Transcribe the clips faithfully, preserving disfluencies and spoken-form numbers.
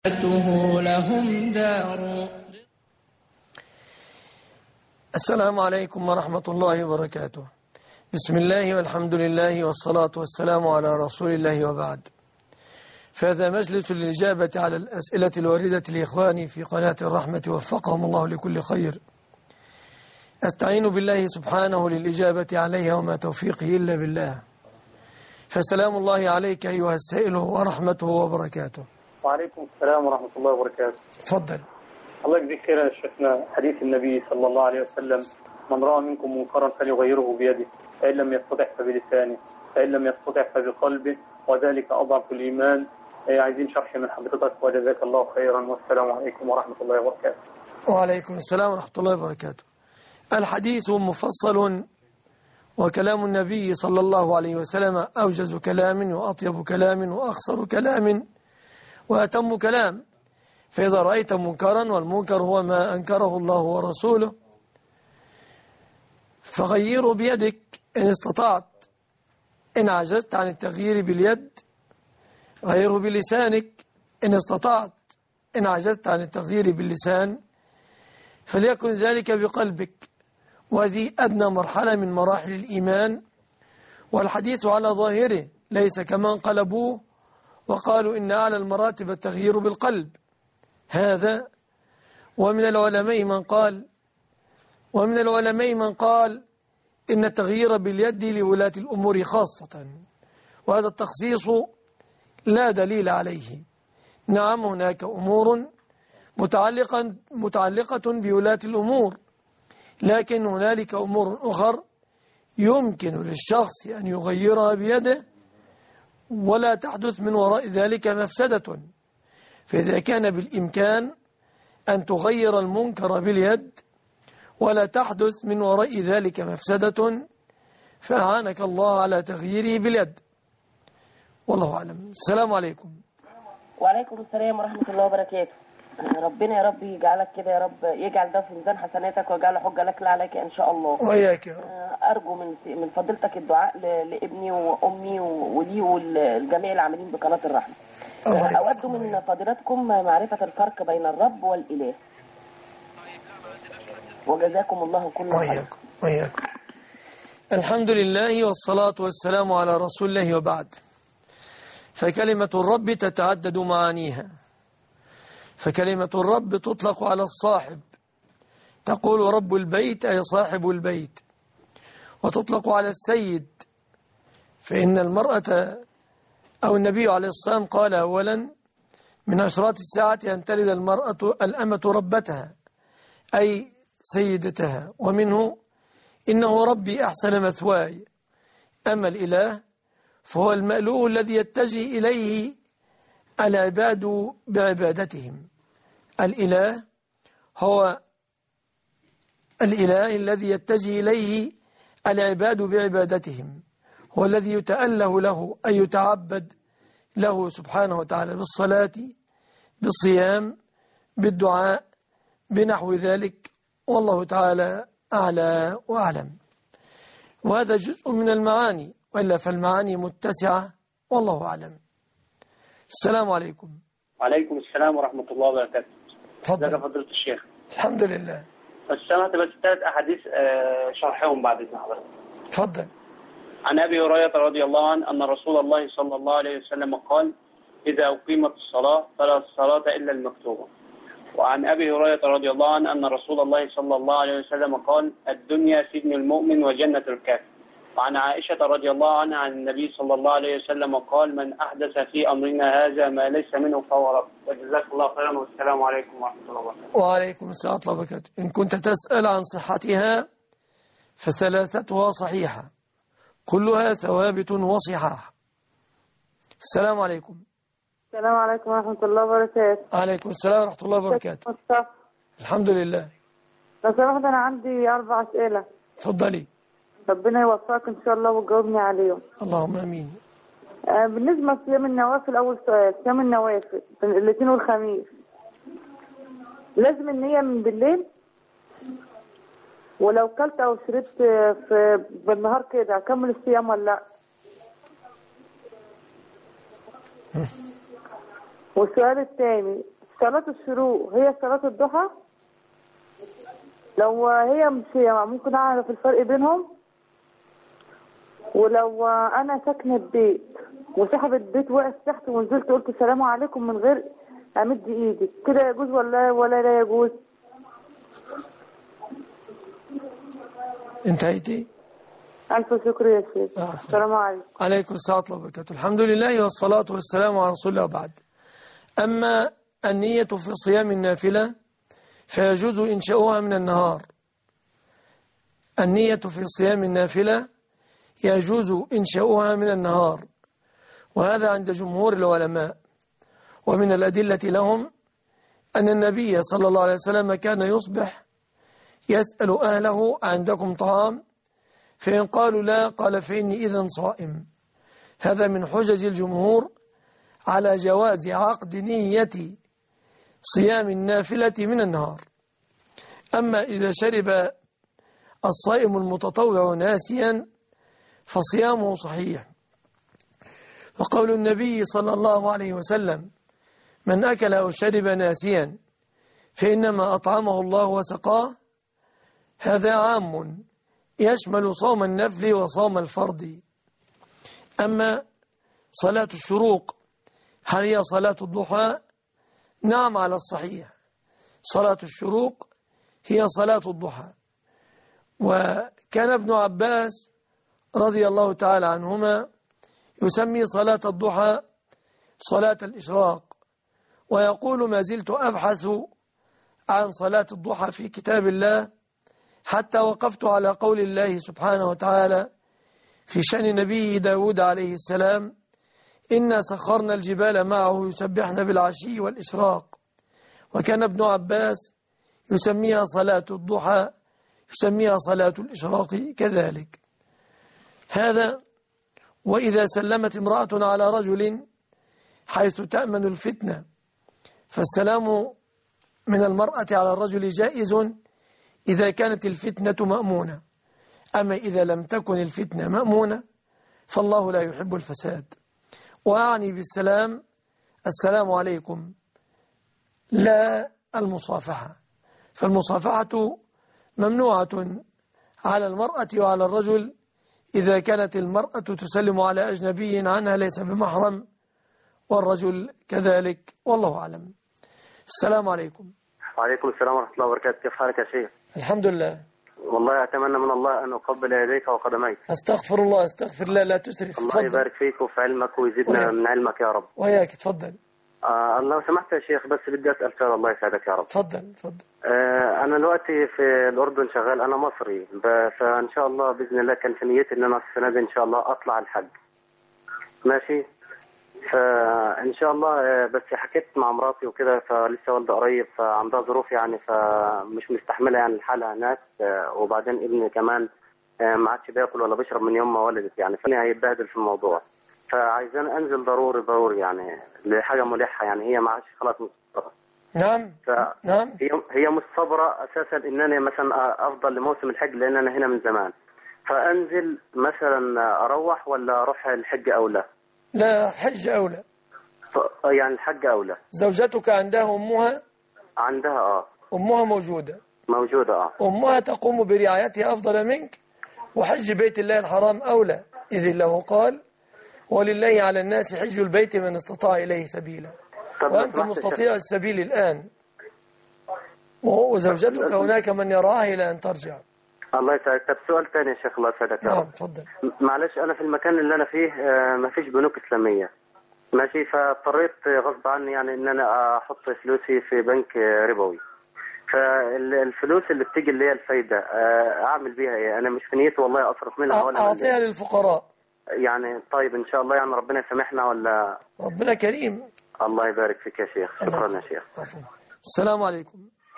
لهم دار. السلام عليكم ورحمة الله وبركاته. بسم الله والحمد لله والصلاة والسلام على رسول الله وبعد. فهذا مجلس للإجابة على الأسئلة الواردة لإخواني في قناة الرحمة وفقهم الله لكل خير. أستعين بالله سبحانه للإجابة عليها وما توفيقي إلا بالله. فسلام الله عليك أيها السائل ورحمته وبركاته. وعليكم السلام ورحمة الله وبركاته. تفضل. الله يجزيك خيرا يا شيخنا. حديث النبي صلى الله عليه وسلم: من رأى منكم منكرا فليغيره بيده، فإن لم يستطع فبلسانه، فإن لم يستطع فبقلبه، وذلك أضعف الإيمان. عايزين شرح من حضرتك وجزاك الله خيرا، والسلام عليكم ورحمة الله وبركاته. وعليكم السلام ورحمة الله وبركاته. الحديث مفصل، وكلام النبي صلى الله عليه وسلم أوجز كلام وأطيب كلام وأخصر كلام وأتم كلام. فإذا رأيت منكرا، والمنكر هو ما أنكره الله ورسوله، فغيره بيدك إن استطعت. إن عجزت عن التغيير باليد غيره بلسانك إن استطعت. إن عجزت عن التغيير باللسان فليكن ذلك بقلبك. وهذه أدنى مرحلة من مراحل الإيمان، والحديث على ظاهره ليس كما انقلبوه وقالوا إن أعلى المراتب التغيير بالقلب. هذا ومن العلماء من قال ومن العلماء من قال إن التغيير باليد لولاة الأمور خاصة، وهذا التخصيص لا دليل عليه. نعم، هناك أمور متعلقة متعلقة بولاة الأمور، لكن هنالك أمور أخرى يمكن للشخص أن يغيرها بيده ولا تحدث من وراء ذلك مفسدة. فإذا كان بالإمكان أن تغير المنكر باليد ولا تحدث من وراء ذلك مفسدة فأعانك الله على تغييره باليد. والله أعلم. السلام عليكم. وعليكم السلام ورحمة الله وبركاته. ربنا يا رب يجعلك كده، يا رب يجعل ده في ميزان حسناتك ويجعل حجة لك لا عليك إن شاء الله. وإياك. أرجو من من فضيلتك الدعاء لابني وأمي ولي والجميع العاملين بقناة الرحمة. أود من فضيلتكم معرفة الفرق بين الرب والإله، وجزاكم الله كل خير. وإياكم وإياكم. الحمد لله والصلاة والسلام على رسول الله وبعد. فكلمة الرب تتعدد معانيها. فكلمة الرب تطلق على الصاحب، تقول رب البيت أي صاحب البيت، وتطلق على السيد، فإن المرأة أو النبي عليه الصلاة والسلام قال أولا: من أشراط الساعة أن تلد المرأة الأمة ربتها أي سيدتها، ومنه إنه ربي أحسن مثواي. أما الإله فهو المألوه الذي يتجه إليه العباد بعبادتهم. الإله هو الإله الذي يتجه إليه العباد بعبادتهم، هو الذي يتأله له أي يتعبد له سبحانه وتعالى بالصلاة، بالصيام، بالدعاء، بنحو ذلك. والله تعالى أعلى وأعلم. وهذا جزء من المعاني، وإلا فالمعاني متسعة، والله أعلم. السلام عليكم. وعليكم السلام ورحمة الله وبركاته. تفضل. ازيك يا فضيلة الشيخ؟ الحمد لله. بس سمعت بس ثلاث أحاديث شرحهم بعد إذن حضرتك. تفضل. عن أبي هريرة رضي الله عنه أن رسول الله صلى الله عليه وسلم قال: إذا أقيمت الصلاة فلا صلاة إلا المكتوبة. وعن أبي هريرة رضي الله عنه أن رسول الله صلى الله عليه وسلم قال: الدنيا سجن المؤمن وجنة الكافر. وعن عائشة رضي الله عنها عن النبي صلى الله عليه وسلم قال: من أحدث في أمرنا هذا ما ليس منه فهو رد. وجزاك الله خيرا، والسلام عليكم ورحمة الله وبركاته. وعليكم السلام ورحمة الله وبركاته. إن كنت تسأل عن صحتها فثلاثتها صحيحة، كلها ثوابت وصحاح. السلام عليكم. السلام عليكم ورحمة الله وبركاته. عليكم السلام ورحمة الله وبركاته. الحمد لله. لو سمحت أنا عندي أربع أسئلة. تفضلي. ربنا يوفقك إن شاء الله وتجاوبني عليهم. اللهم آمين. آه بالنسبة لصيام النوافل، أول سؤال، صيام النوافل الاثنين والخميس لازم النية من بالليل؟ ولو كلت أو شربت في بالنهار كده أكمل الصيام ولا لأ؟ والسؤال الثاني، صلاة الشروق هي صلاة الضحى؟ لو هي مش هي ممكن أعرف الفرق بينهم؟ ولو أنا ساكنة ببيت وصاحب البيت واقف تحت ونزلت قلت السلام عليكم من غير أمد إيدي، كده يجوز ولا ولا لا يجوز؟ انتهيتي؟ ألف شكر يا شيخ. آه. السلام عليكم. عليكم السلام ورحمة الله وبركاته. الحمد لله والصلاة والسلام على رسول الله وبعد. أما النية في صيام النافلة فيجوز إنشاؤها من النهار. النية في صيام النافلة يجوز إنشاؤها من النهار، وهذا عند جمهور العلماء. ومن الأدلة لهم أن النبي صلى الله عليه وسلم كان يصبح يسأل أهله عندكم طعام، فإن قالوا لا قال فإني إذن صائم. هذا من حجج الجمهور على جواز عقد نية صيام النافلة من النهار. أما إذا شرب الصائم المتطوع ناسيا فصيامه صحيح، وقول النبي صلى الله عليه وسلم من أكل أو شرب ناسيا فإنما أطعمه الله وسقاه، هذا عام يشمل صوم النفل وصوم الفرض. أما صلاة الشروق هل هي صلاة الضحى؟ نعم على الصحيح، صلاة الشروق هي صلاة الضحى. وكان ابن عباس رضي الله تعالى عنهما يسمي صلاة الضحى صلاة الإشراق، ويقول ما زلت أبحث عن صلاة الضحى في كتاب الله حتى وقفت على قول الله سبحانه وتعالى في شأن نبي داود عليه السلام إنا سخرنا الجبال معه يسبحن بالعشي والإشراق. وكان ابن عباس يسميها صلاة الضحى، يسميها صلاة الإشراق كذلك. هذا وإذا سلمت امرأة على رجل حيث تأمن الفتنة، فالسلام من المرأة على الرجل جائز إذا كانت الفتنة مأمونة. أما إذا لم تكن الفتنة مأمونة فالله لا يحب الفساد. وأعني بالسلام السلام عليكم لا المصافحة، فالمصافحة ممنوعة على المرأة وعلى الرجل إذا كانت المرأة تسلم على أجنبي عنها ليس بمحرم، والرجل كذلك، والله أعلم. السلام عليكم. وعليكم السلام ورحمة الله وبركاته. كيف حالك يا شيخ؟ الحمد لله. والله أتمنى من الله أن أقبل يديك وقدميك. أستغفر الله أستغفر الله، لا تسرف. الله تفضل. يبارك فيك وفي علمك ويزيدنا وياك. من علمك يا رب. وياك تفضل. آه الله سمحت يا شيخ، بس بدي أسأل سؤال الله يسعدك يا رب. تفضل تفضل. آه أنا دلوقتي في الأردن شغال، أنا مصري، فإن شاء الله بإذن الله كان في نيتي إن أنا السنة دي إن شاء الله أطلع الحج. ماشي. فإن شاء الله بس حكيت مع مراتي وكده، فلسه والدة قريب، فعندها ظروف يعني، فمش مستحملة يعني الحالة هناك، وبعدين ابني كمان ما عادش بياكل ولا بيشرب من يوم ما ولدت يعني، فأنا هيتبهدل في الموضوع. فعايزان أنزل ضروري ضروري يعني لحاجة ملحة يعني، هي ما عادش خلاص مصبرة. نعم نعم. هي هي مش صبرة أساسا إن أنا مثلا أفضل لموسم الحج، لأن أنا هنا من زمان. فأنزل مثلا أروح ولا أروح الحج أو لا؟ لا، حج أولى. يعني الحج أولى. زوجتك عندها أمها؟ عندها آه. أمها موجودة؟ موجودة آه. أمها تقوم برعايتها أفضل منك، وحج بيت الله الحرام أولى، إذ الله قال ولله على الناس حج البيت من استطاع إليه سبيلا، وأنت مستطيع السبيل الآن، وزوجتك هناك من يراها إلى أن ترجع. الله يسعدك. طب سؤال ثاني يا شيخ، الله يسعدك. نعم تفضل. معلش أنا في المكان اللي أنا فيه ما فيش بنوك إسلامية، ماشي، فاضطريت غصب عني يعني إن أنا أحط فلوسي في بنك ربوي. فالفلوس اللي بتيجي اللي هي الفايدة أعمل بيها إيه؟ أنا مش في نيتي والله أصرف منها ولا أعطيها للفقراء يعني. طيب إن شاء الله يعني ربنا يسامحنا ولا؟ ربنا كريم. الله يبارك فيك يا شيخ، شكرا يا شيخ. السلام عليكم.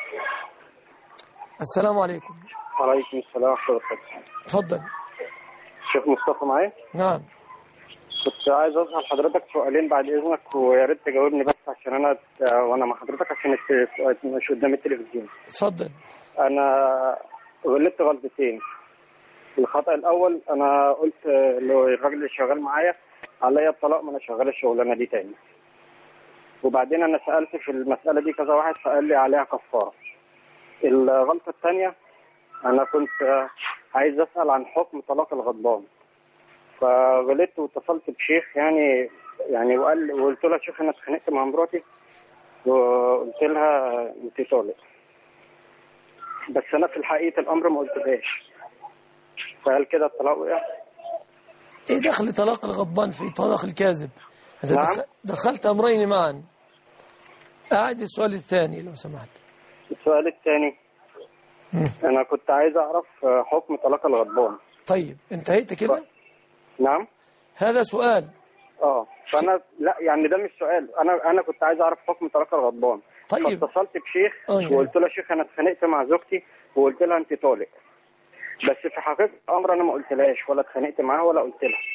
السلام عليكم. وعليكم السلام ورحمة الله وبركاته. تفضل. شيخ مصطفى معايا؟ نعم. كنت عايز أسأل حضرتك سؤالين بعد إذنك، ويا ريت تجاوبني بس عشان أنا وأنا مع حضرتك عشان مش قدام التلفزيون. اتفضل. أنا غلطت غلطتين. الخطأ الأول أنا قلت للراجل اللي شغال معايا عليا الطلاق، ما أنا شغال الشغلانة دي تاني. وبعدين أنا سألت في المسألة دي كذا واحد فقال لي عليها كفارة. الغلطة الثانية أنا كنت آه، عايز أسأل عن حكم طلاق الغضبان، فغلطت واتصلت بشيخ يعني يعني وقال وقلت لها شوف أنا اتخانقت مع مراتي وقلت لها أنت طالق، بس أنا في الحقيقة الأمر ما قلتلهاش، فهل كده الطلاق وقع؟ ايه دخل طلاق الغضبان في طلاق الكاذب؟ إذا نعم. دخ- دخلت أمرين معا. أعد السؤال الثاني لو سمحت. السؤال الثاني أنا كنت عايز أعرف آه، حكم طلاق الغضبان. طيب انتهيت كده؟ نعم. هذا سؤال. اه فانا لا يعني ده مش سؤال، انا انا كنت عايز اعرف حكم طلاق الغضبان. طيب. فاتصلت بشيخ آه يعني. وقلت له يا شيخ انا اتخانقت مع زوجتي وقلت لها انت طالق، بس في حقيقه الامر انا ما قلتلهاش ولا اتخانقت معاها ولا قلت لها،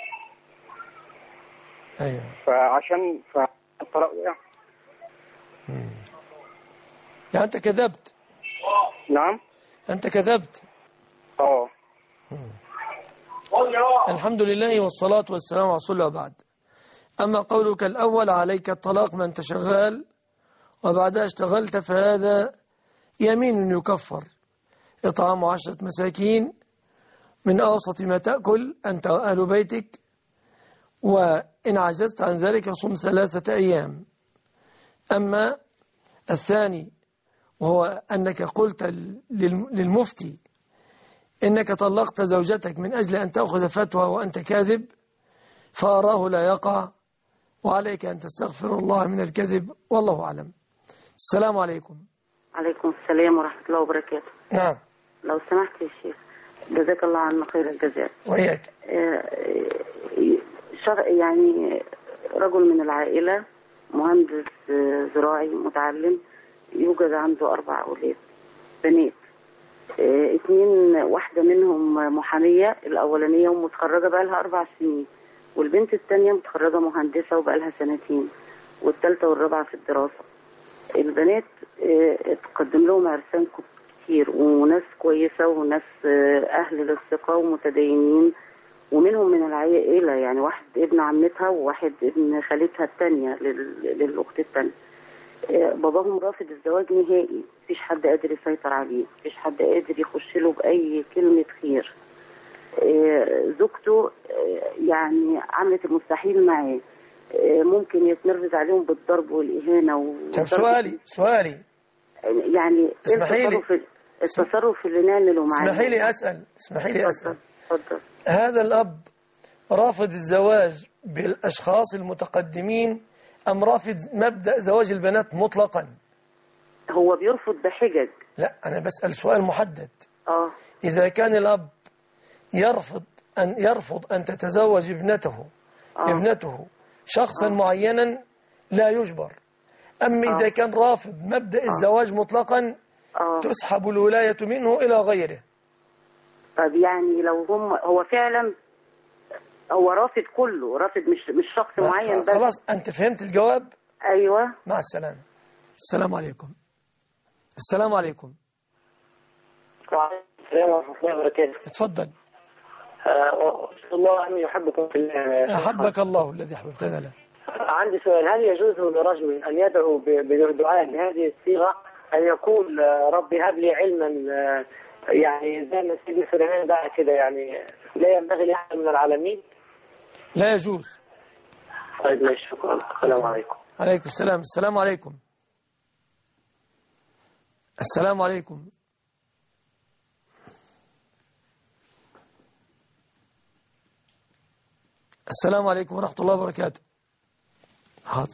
أيوه. فعشان فالطلاق وقع. يعني أنت كذبت. نعم. أنت كذبت. اه الحمد لله والصلاة والسلام على رسول الله وبعد. أما قولك الأول عليك الطلاق ما أنت شغال وبعدها اشتغلت، فهذا يمين يكفر. إطعام عشرة مساكين من أوسط ما تأكل أنت وأهل بيتك، وإن عجزت عن ذلك صم ثلاثة أيام. أما الثاني وهو أنك قلت للمفتي إنك طلقت زوجتك من أجل أن تأخذ فتوى وأنت كاذب، فأراه لا يقع، وعليك أن تستغفر الله من الكذب، والله أعلم. السلام عليكم. عليكم السلام ورحمة الله وبركاته. نعم. لو سمحت يا شيخ، جزاك الله عنا خير الجزاء. وإياك. يعني رجل من العائلة مهندس زراعي متعلم، يوجد عنده أربع أولاد بنات. اه اثنين، واحدة منهم محامية الأولانية ومتخرجة بقى لها أربع سنين، والبنت الثانية متخرجة مهندسة وبقى لها سنتين، والثالثة والرابعة في الدراسة. البنات اه اتقدم لهم عرسان كتير وناس كويسة وناس اه أهل للثقة ومتدينين، ومنهم من العائلة يعني واحد ابن عمتها وواحد ابن خالتها الثانية للأخت الثانية. باباهم رافض الزواج نهائي، مفيش حد قادر يسيطر عليه، مفيش حد قادر يخش له بأي كلمة خير. زوجته يعني عملت المستحيل معاه، ممكن يتنرفز عليهم بالضرب والإهانة. طب سؤالي سؤالي يعني اسمحي لي التصرف, التصرف اللي نعمله معاه. اسمحي لي أسأل اسمحي لي أسأل اتفضل. هذا الأب رافض الزواج بالأشخاص المتقدمين أم رافض مبدأ زواج البنات مطلقا؟ هو بيرفض بحجج. لا أنا بسأل سؤال محدد. آه. إذا كان الأب يرفض أن يرفض أن تتزوج ابنته آه. ابنته شخصا آه. معينا لا يجبر. أما آه. إذا كان رافض مبدأ آه. الزواج مطلقا آه. تسحب الولاية منه إلى غيره. طب يعني لو هم هو فعلا هو رافض كله، رافض مش مش شخص معين بس. خلاص أنت فهمت الجواب. أيوة. مع السلامة. السلام عليكم. السلام عليكم. وعليكم السلام ورحمة الله وبركاته. اتفضل. أسأل الله أن يحبكم في الله. أحبك الله الذي أحببتنا له. عندي سؤال، هل يجوز لرجل أن يدعو بدعاء بهذه الصيغة، أن يقول رب هب لي علما، يعني زي ما سيدنا سليمان دعا كده، يعني لا ينبغي لأحد من العالمين؟ لا يجوز. طيب ماشي، شكرا. السلام عليكم. عليكم السلام. السلام عليكم. السلام عليكم. السلام عليكم ورحمة الله وبركاته. حاضر.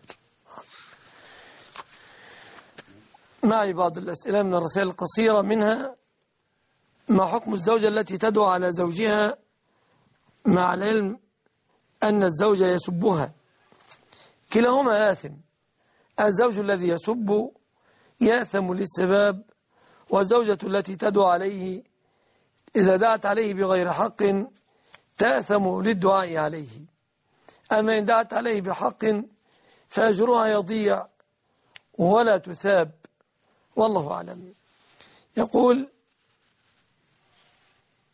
معي بعض الأسئلة من الرسائل القصيرة، منها: ما حكم الزوجة التي تدعو على زوجها مع العلم أن الزوج يسبها؟ كلاهما آثم. الزوج الذي يسب يأثم للسباب، والزوجة التي تدعو عليه إذا دعت عليه بغير حق تأثم للدعاء عليه. أما إن دعت عليه بحق فأجرها يضيع ولا تثاب، والله أعلم. يقول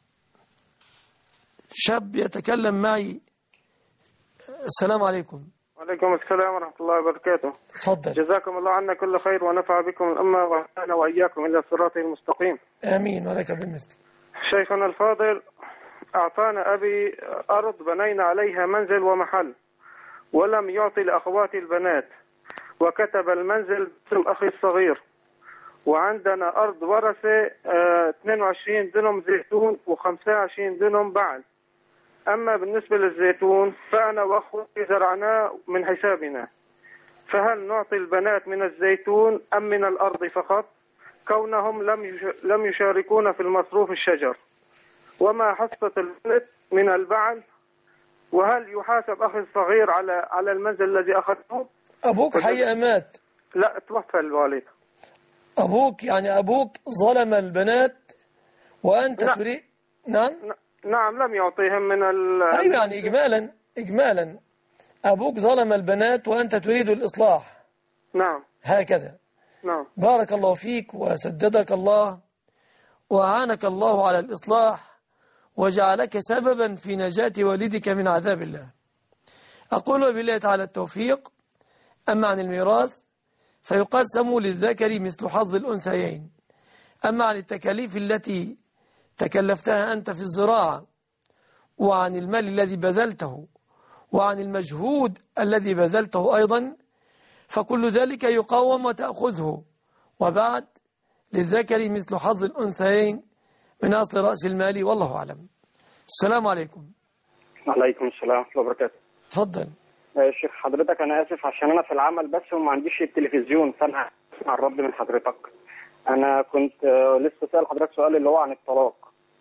شاب يتكلم معي. السلام عليكم. وعليكم السلام ورحمة الله وبركاته. تفضل. جزاكم الله عنا كل خير ونفع بكم الأمة وأهدانا وإياكم إلى صراط المستقيم. آمين ولك بالمثل. شيخنا الفاضل، أعطانا أبي أرض بنينا عليها منزل ومحل، ولم يعطي لأخواتي البنات، وكتب المنزل باسم أخي الصغير، وعندنا أرض ورثة اه اثنين وعشرين دنم زيتون وخمسة وعشرين دنم بعل. أما بالنسبة للزيتون فأنا وأخوتي زرعناه من حسابنا، فهل نعطي البنات من الزيتون أم من الأرض فقط، كونهم لم لم يشاركون في المصروف الشجر؟ وما حصة البنت من البعل؟ وهل يحاسب أخي الصغير على على المنزل الذي أخذته؟ أبوك حي أم مات؟ لا، توفى الوالد. أبوك يعني أبوك ظلم البنات وأنت لا. تريد. نعم نعم، لم يعطيهم من ال أيوة، يعني إجمالا إجمالا أبوك ظلم البنات وأنت تريد الإصلاح. نعم هكذا. نعم. بارك الله فيك وسددك الله وأعانك الله على الإصلاح وجعلك سببا في نجاة والدك من عذاب الله. أقول وبالله تعالى التوفيق. أما عن الميراث فيقسم للذكر مثل حظ الأنثيين. أما عن التكاليف التي تكلفتها أنت في الزراعة، وعن المال الذي بذلته، وعن المجهود الذي بذلته أيضا، فكل ذلك يقوم وتأخذه، وبعد للذكر مثل حظ الأنثيين من أصل رأس المال، والله أعلم. السلام عليكم. وعليكم السلام ورحمة الله وبركاته. تفضل. يا شيخ حضرتك، أنا آسف عشان أنا في العمل بس وما عنديش التلفزيون، فأنا أسمع الرد من حضرتك. أنا كنت لسه سأل حضرتك سؤال اللي هو عن الطلاق.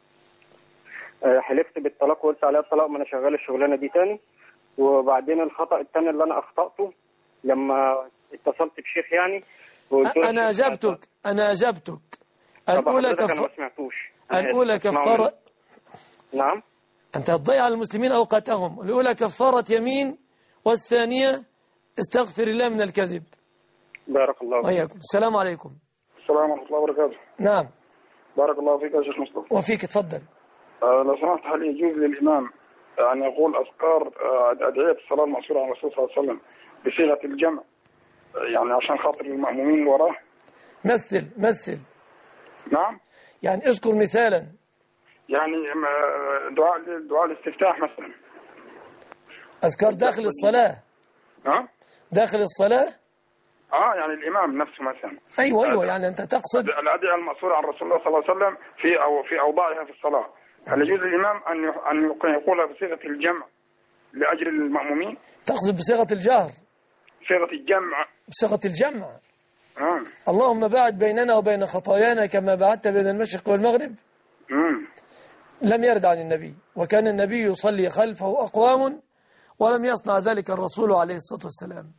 حلفت بالطلاق وقلت عليها الطلاق، ما أنا شغال الشغلانة دي تاني. وبعدين الخطأ التاني اللي أنا أخطأته لما اتصلت بشيخ يعني وقلت له أنا أجبتك أنا أجبتك الأولى كفارة الأولى كفارة نعم. أنت تضيع على المسلمين أوقاتهم. الأولى كفارة يمين، والثانية استغفر الله من الكذب. بارك الله فيك. وإياكم. السلام عليكم. السلام ورحمة الله وبركاته. نعم. بارك الله فيك يا شيخ مصطفى. وفيك. تفضل. آه لو سمحت، هل يجوز للإمام أن يقول أذكار آه أدعية الصلاة المأثورة عن الرسول صلى الله عليه وسلم بصيغة الجمع، يعني عشان خاطر المأمومين وراه؟ مثل مثل نعم. يعني اذكر مثالا. يعني دعاء دعاء الاستفتاح مثلا. أذكار داخل الصلاة. ها؟ داخل الصلاة. اه يعني الإمام نفسه مثلا. أيوة أيوة، يعني أنت تقصد الأدعية المأثورة عن رسول الله صلى الله عليه وسلم في أو في أوضاعها في الصلاة، هل يجوز للإمام أن أن يقولها بصيغة الجمع لأجل المأمومين؟ تقصد بصيغة الجهر؟ صيغة الجمع. بصيغة الجمع. آه. اللهم باعد بيننا وبين خطايانا كما بعدت بين المشرق والمغرب. مم. لم يرد عن النبي، وكان النبي يصلي خلفه أقوام ولم يصنع ذلك الرسول عليه الصلاة والسلام.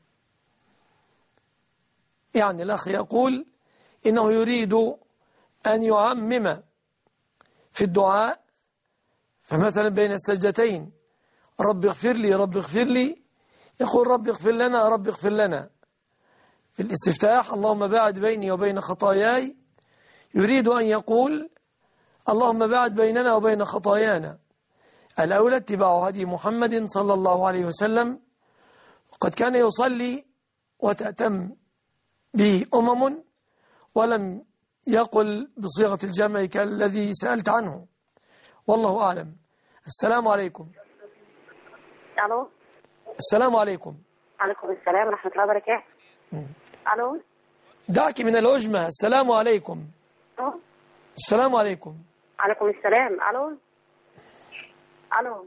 يعني الأخ يقول إنه يريد أن يعمم في الدعاء، فمثلا بين السجدتين رب اغفر لي رب اغفر لي، يقول رب اغفر لنا رب اغفر لنا. في الاستفتاح اللهم باعد بيني وبين خطاياي، يريد أن يقول اللهم باعد بيننا وبين خطايانا. الأولى اتباع هدي محمد صلى الله عليه وسلم، وقد كان يصلي وتأتم به أمم ولم يقل بصيغة الجمع كالذي سألت عنه، والله أعلم. السلام عليكم. ألو. السلام عليكم. عليكم السلام ورحمة الله وبركاته. ألو. دعك من العجمة. السلام عليكم. ألو. السلام عليكم. عليكم السلام. ألو. ألو.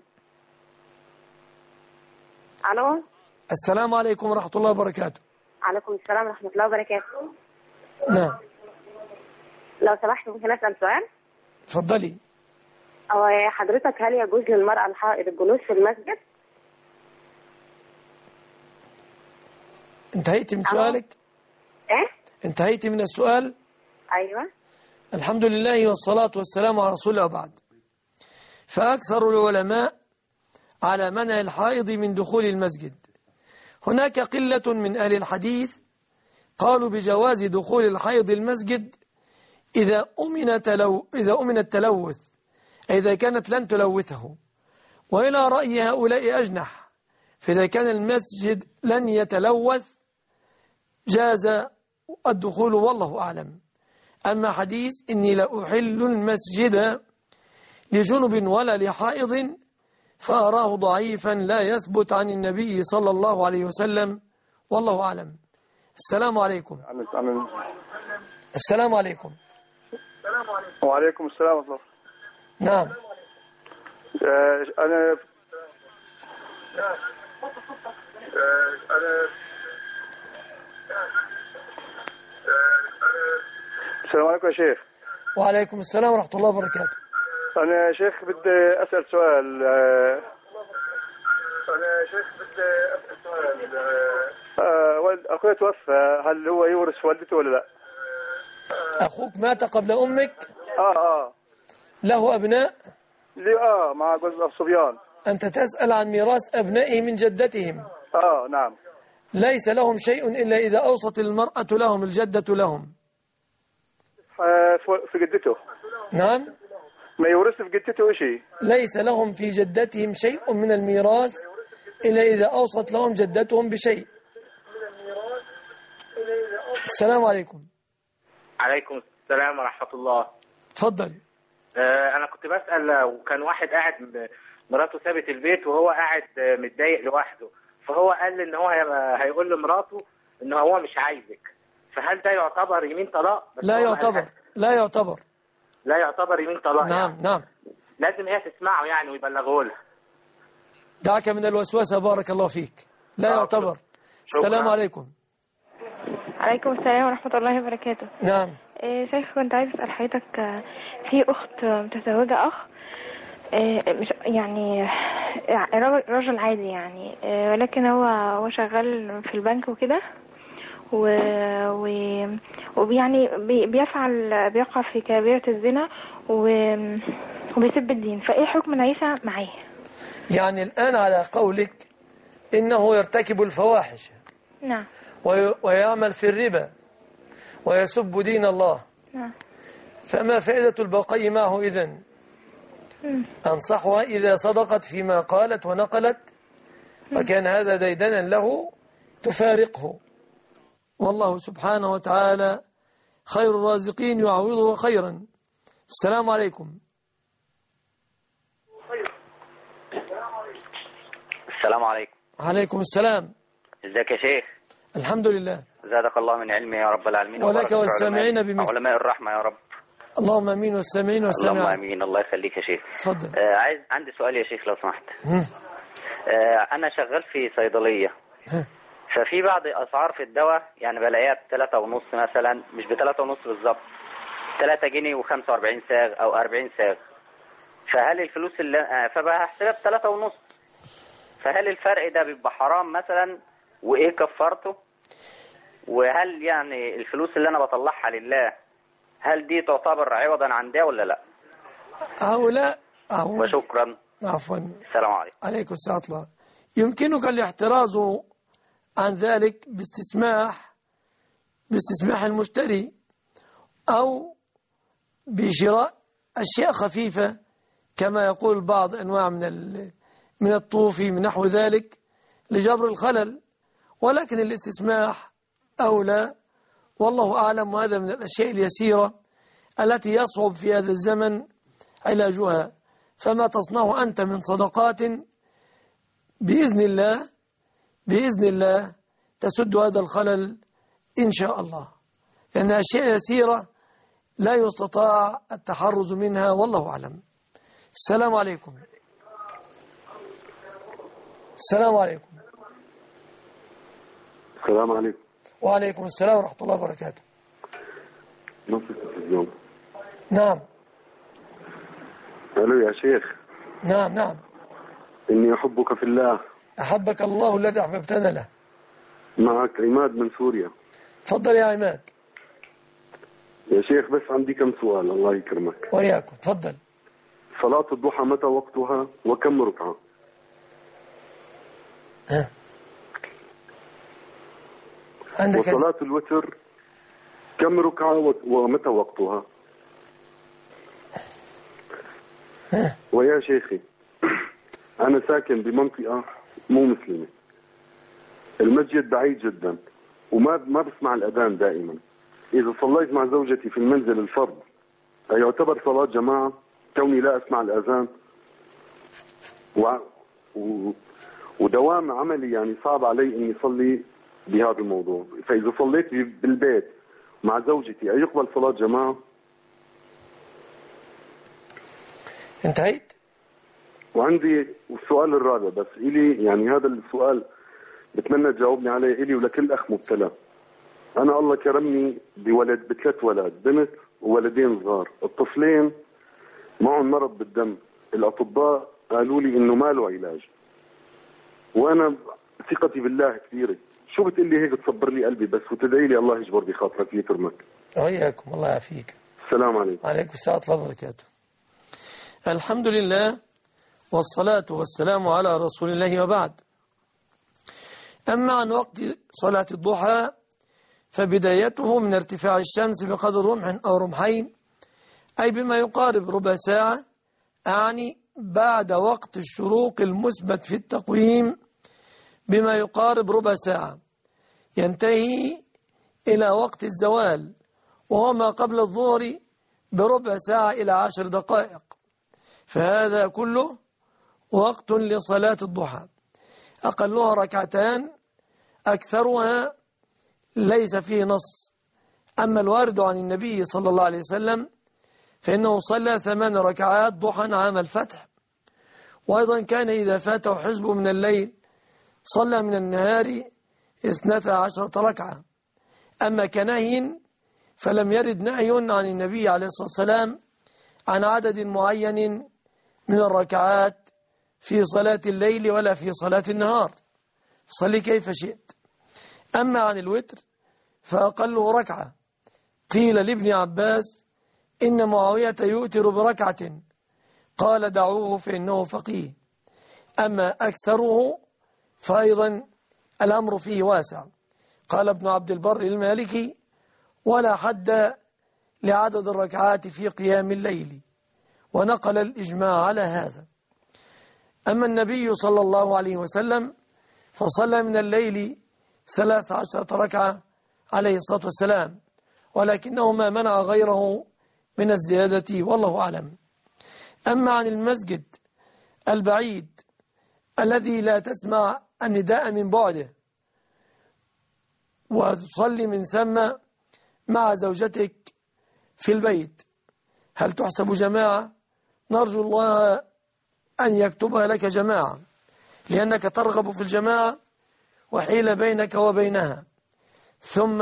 ألو. السلام عليكم ورحمة الله وبركاته. عليكم السلام ورحمة الله وبركاته. نعم. لو سمحت ممكن أسأل سؤال؟ تفضلي. أو حضرتك هل يجوز للمرأة الحائض الجلوس في المسجد؟ انتهيتي من سؤالك؟ إيه؟ انتهيتي من السؤال؟ أيوة. الحمد لله والصلاة والسلام على رسول الله وبعد. فأكثر العلماء على منع الحائض من دخول المسجد. هناك قلة من أهل الحديث قالوا بجواز دخول الحائض المسجد إذا أمن تلو إذا أمن التلوث، إذا كانت لن تلوثه. وإلى رأي هؤلاء أجنح، فإذا كان المسجد لن يتلوث جاز الدخول والله أعلم. أما حديث إني لا أحل المسجد لجنب ولا لحائض فأراه ضعيفا لا يثبت عن النبي صلى الله عليه وسلم والله أعلم. السلام عليكم. السلام عليكم. وعليكم السلام ورحمة الله. نعم. أنا أنا السلام عليكم يا شيخ. وعليكم السلام ورحمة الله وبركاته. أنا يا شيخ بدي أسأل سؤال. أنا يا شيخ بدي أسأل سؤال. أه أخوي توفى، هل هو يورث والدته ولا لا؟ أخوك مات قبل أمك؟ آه آه له أبناء؟ لي آه مع جوز الصبيان. أنت تسأل عن ميراث أبنائه من جدتهم. آه نعم. ليس لهم شيء إلا إذا أوصت المرأة لهم الجدة لهم. في جدته. نعم. ما يورث في جدته شيء. ليس لهم في جدتهم شيء من الميراث إلا إذا أوصت لهم جدتهم بشيء. السلام عليكم. عليكم السلام ورحمة الله. تفضل. آه أنا كنت بسأل، وكان واحد قاعد مراته سابت البيت وهو قاعد متضايق لوحده، فهو قال لي إن هو هيقول لمراته إن هو مش عايزك، فهل ده يعتبر يمين طلاق؟ لا يعتبر. لا يعتبر. لا يعتبر يمين طلاق. نعم يعني. نعم. لازم هي تسمعه يعني ويبلغه لها. دعك من الوسوسة بارك الله فيك. لا آه يعتبر. شكرا. السلام عليكم. عليكم السلام ورحمة الله وبركاته. نعم. إيه شيخ، كنت عايز أسأل حضرتك، في أخت متزوجة أخ إيه مش يعني رجل عادي يعني، إيه ولكن هو هو شغال في البنك وكده، ويعني بيفعل بيقع في كبيرة الزنا وبيسب الدين، فإيه حكم نعيشة معاه؟ يعني الآن على قولك إنه يرتكب الفواحش. نعم. ويعمل في الربا ويسب دين الله. نعم. فما فائدة البقاء معه إذن؟ أنصحها إذا صدقت فيما قالت ونقلت وكان هذا ديدنا له تفارقه، والله سبحانه وتعالى خير الرازقين يعوضه خيرا. السلام عليكم. السلام عليكم. عليكم السلام. ازيك يا شيخ؟ الحمد لله. زادك الله من علمه يا رب العالمين، ولك والسامعين بمثل علماء الرحمة يا رب. اللهم امين، والسامعين والسامعين. اللهم امين. الله يخليك يا شيخ. اتفضل. آه عايز عندي سؤال يا شيخ لو سمحت. آه انا شغال في صيدلية، ففي بعض اسعار في الدواء يعني بلاقيها بثلاثة ونص مثلا، مش بثلاثة ونص بالظبط، ثلاثة جنيه وخمسة وأربعين ساغ او أربعين ساغ، فهل الفلوس اللي آه فبقى هحسبها بثلاثة ونص، فهل الفرق ده بيبقى حرام مثلا؟ وايه كفارته؟ وهل يعني الفلوس اللي انا بطلعها لله هل دي تعتبر عوضا عن ده ولا لا؟ هؤلاء وشكرا. عفوا. السلام عليكم. عليكم السلام ورحمة الله. يمكنك الاحتراز عن ذلك باستسماح باستسماح المشتري أو بشراء أشياء خفيفة كما يقول بعض أنواع من من الطوفي من نحو ذلك لجبر الخلل، ولكن الاستسماح أولى والله أعلم. وهذا من الأشياء اليسيرة التي يصعب في هذا الزمن علاجها، فما تصنعه أنت من صدقات بإذن الله بإذن الله تسد هذا الخلل إن شاء الله، لأن أشياء يسيرة لا يستطاع التحرز منها والله أعلم. السلام عليكم. السلام عليكم. السلام عليكم. وعليكم السلام ورحمة الله وبركاته. نص التلفزيون. نعم. ألو يا شيخ. نعم نعم. إني أحبك في الله. أحبك الله الذي أحببتنا له. معك عماد من سوريا. تفضل يا عماد. يا شيخ بس عندي كم سؤال الله يكرمك. وياكم تفضل. صلاة الضحى متى وقتها وكم ركعة؟ ها. عندك وصلاة الوتر كم ركعة ومتى وقتها؟ ها. ويا شيخي أنا ساكن بمنطقة مو مسلمة. المسجد بعيد جدا وما ما بسمع الأذان دائما. إذا صليت مع زوجتي في المنزل الفرض يعتبر صلاة جماعة كوني لا أسمع الأذان، و... و... ودوام عملي يعني صعب علي إني أصلي بهذا الموضوع. فإذا صليت بالبيت مع زوجتي أيقبل صلاة جماعة؟ انتهيت؟ وعندي السؤال الرابع بس إلي، يعني هذا السؤال بتمنى تجاوبني عليه إلي ولكل أخ مبتلى. أنا الله كرمني بولد بثلاث ولد، بنت وولدين صغار. الطفلين معهم مرض بالدم، الأطباء قالوا لي إنه ما له علاج، وأنا ثقتي بالله كثيرة. شو بتقول لي هيك تصبر لي قلبي بس وتدعي لي الله يجبر بخاطرك يكرمك. وإياكم، الله يعافيك. السلام عليكم. وعليكم السلام ورحمة الله وبركاته. الحمد لله والصلاة والسلام على رسول الله وبعد. أما عن وقت صلاة الضحى فبدايته من ارتفاع الشمس بقدر رمح أو رمحين، أي بما يقارب ربع ساعة، أعني بعد وقت الشروق المثبت في التقويم بما يقارب ربع ساعة، ينتهي إلى وقت الزوال وهو ما قبل الظهر بربع ساعة إلى عشر دقائق، فهذا كله وقت لصلاة الضحى. أقلها ركعتان، أكثرها ليس فيه نص. أما الوارد عن النبي صلى الله عليه وسلم فإنه صلى ثمان ركعات ضحى عام الفتح، وأيضا كان إذا فاته حزب من الليل صلى من النهار اثنتا عشرة ركعة. أما كنهي فلم يرد نهي عن النبي عليه الصلاة والسلام عن عدد معين من الركعات في صلاة الليل ولا في صلاة النهار، صلي كيف شئت. أما عن الوتر فأقله ركعة. قيل لابن عباس إن معاوية يؤتر بركعة، قال دعوه فإنه فقيه. أما أكثره فأيضا الأمر فيه واسع. قال ابن عبد البر المالكي ولا حد لعدد الركعات في قيام الليل، ونقل الإجماع على هذا. أما النبي صلى الله عليه وسلم فصلى من الليل ثلاث عشرة ركعة عليه الصلاة والسلام، ولكنه ما منع غيره من الزيادة والله أعلم. أما عن المسجد البعيد الذي لا تسمع النداء من بعده وتصلي من ثم مع زوجتك في البيت، هل تحسب جماعة؟ نرجو الله أن يكتبها لك جماعة، لأنك ترغب في الجماعة وحيل بينك وبينها. ثم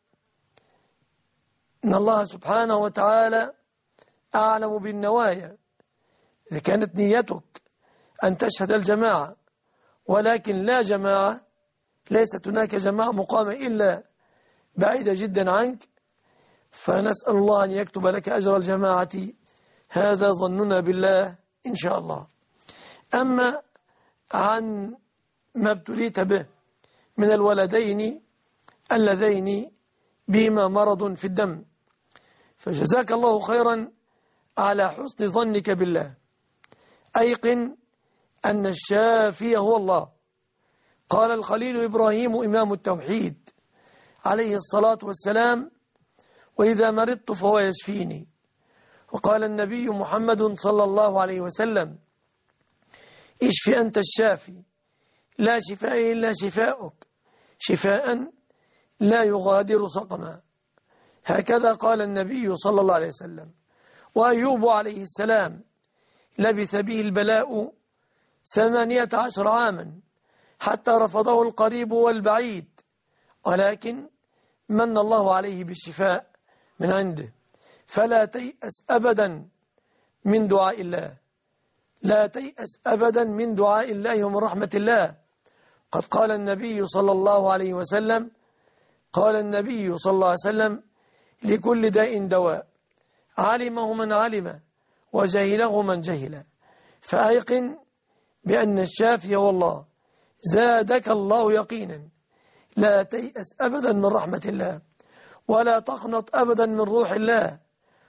إن الله سبحانه وتعالى أعلم بالنوايا. إذا كانت نيتك أن تشهد الجماعة ولكن لا جماعة، ليست هناك جماعة مقامة إلا بعيدة جدا عنك، فنسأل الله أن يكتب لك أجر الجماعة، هذا ظننا بالله إن شاء الله. أما عن ما ابتليت به من الولدين اللذين بهما مرض في الدم، فجزاك الله خيرا على حسن ظنك بالله. أيقن أن الشافي هو الله. قال الخليل إبراهيم إمام التوحيد عليه الصلاة والسلام وإذا مرضت فهو يشفيني. وقال النبي محمد صلى الله عليه وسلم اشف أنت الشافي لا شفاء إلا شفاؤك شفاء لا يغادر سقما. هكذا قال النبي صلى الله عليه وسلم. وأيوب عليه السلام لبث به البلاء ثمانية عشر عاما حتى رفضه القريب والبعيد، ولكن من الله عليه بالشفاء من عنده. فلا تيأس أبدا من دعاء الله، لا تيأس أبدا من دعاء الله ومن رحمة الله. قد قال النبي صلى الله عليه وسلم قال النبي صلى الله عليه وسلم لكل داء دواء، علمه من علم وجهله من جهل. فأيقن بأن الشافي هو الله، زادك الله يقينا. لا تيأس أبدا من رحمة الله، ولا تقنط أبدا من روح الله.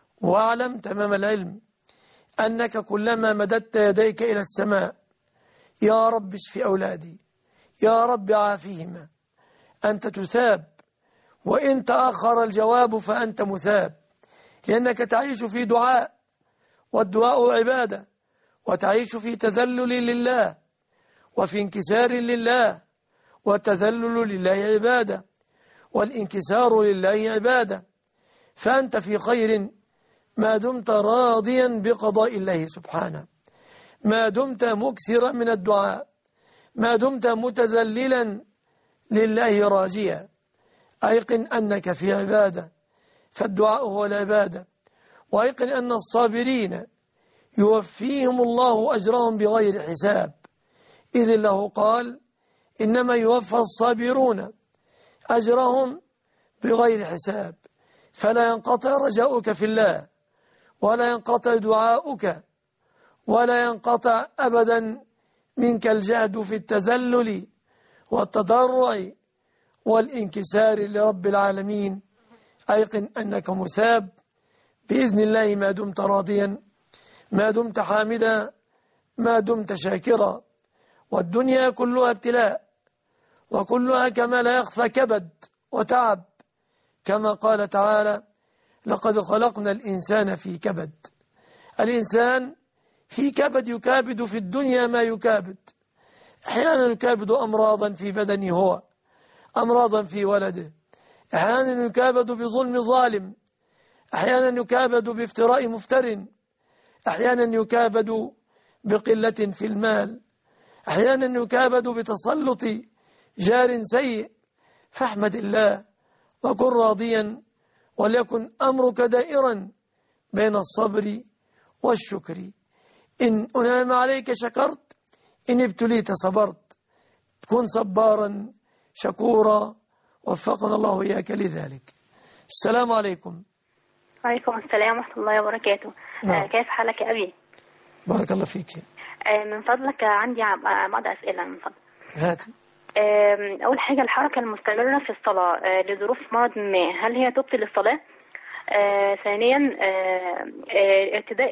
واعلم تمام العلم أنك كلما مددت يديك إلى السماء يا رب اشف أولادي، يا رب عافيهما، أنت تثاب، وإن تأخر الجواب فأنت مثاب، لأنك تعيش في دعاء، والدعاء عبادة، وتعيش في تذلل لله وفي انكسار لله، والتذلل لله عبادة والانكسار لله عبادة، فأنت في خير ما دمت راضيا بقضاء الله سبحانه، ما دمت مكسرا من الدعاء، ما دمت متذللا لله راجيا. أيقن أنك في عبادة، فالدعاء هو العبادة، وأيقن أن الصابرين يوفيهم الله أجرهم بغير حساب، إذ الله قال إنما يوفى الصابرون أجرهم بغير حساب. فلا ينقطع رجاؤك في الله، ولا ينقطع دعاؤك، ولا ينقطع أبدا منك الجهد في التذلل والتضرع والانكسار لرب العالمين. أيقن أنك مثاب بإذن الله ما دمت راضيا، ما دمت حامدا، ما دمت شاكرا. والدنيا كلها ابتلاء، وكلها كما لا يخفى كبد وتعب، كما قال تعالى لقد خلقنا الإنسان في كبد. الإنسان في كبد، يكابد في الدنيا ما يكابد، أحيانا يكابد أمراضا في بدنه هو، أمراضا في ولده، أحيانا يكابد بظلم ظالم، أحيانا يكابد بافتراء مفتر، أحيانا يكابد بقلة في المال، أحيانا يكابد بتسلط جار سيء. فاحمد الله وكن راضيا، وليكن أمرك دائرا بين الصبر والشكر. إن أنعم عليك شكرت، إن ابتليت صبرت. كن صبارا شكورا، وفقنا الله وإياك لذلك. السلام عليكم. وعليكم السلام ورحمة الله وبركاته. نعم. آه كيف حالك يا أبي؟ بارك الله فيك. آه من فضلك عندي بعض أسئلة من فضلك. هاتي. آه أول حاجة، الحركة المستمرة في الصلاة آه لظروف مرض ما، هل هي تبطل الصلاة؟ آه ثانيا، آه آه ارتداء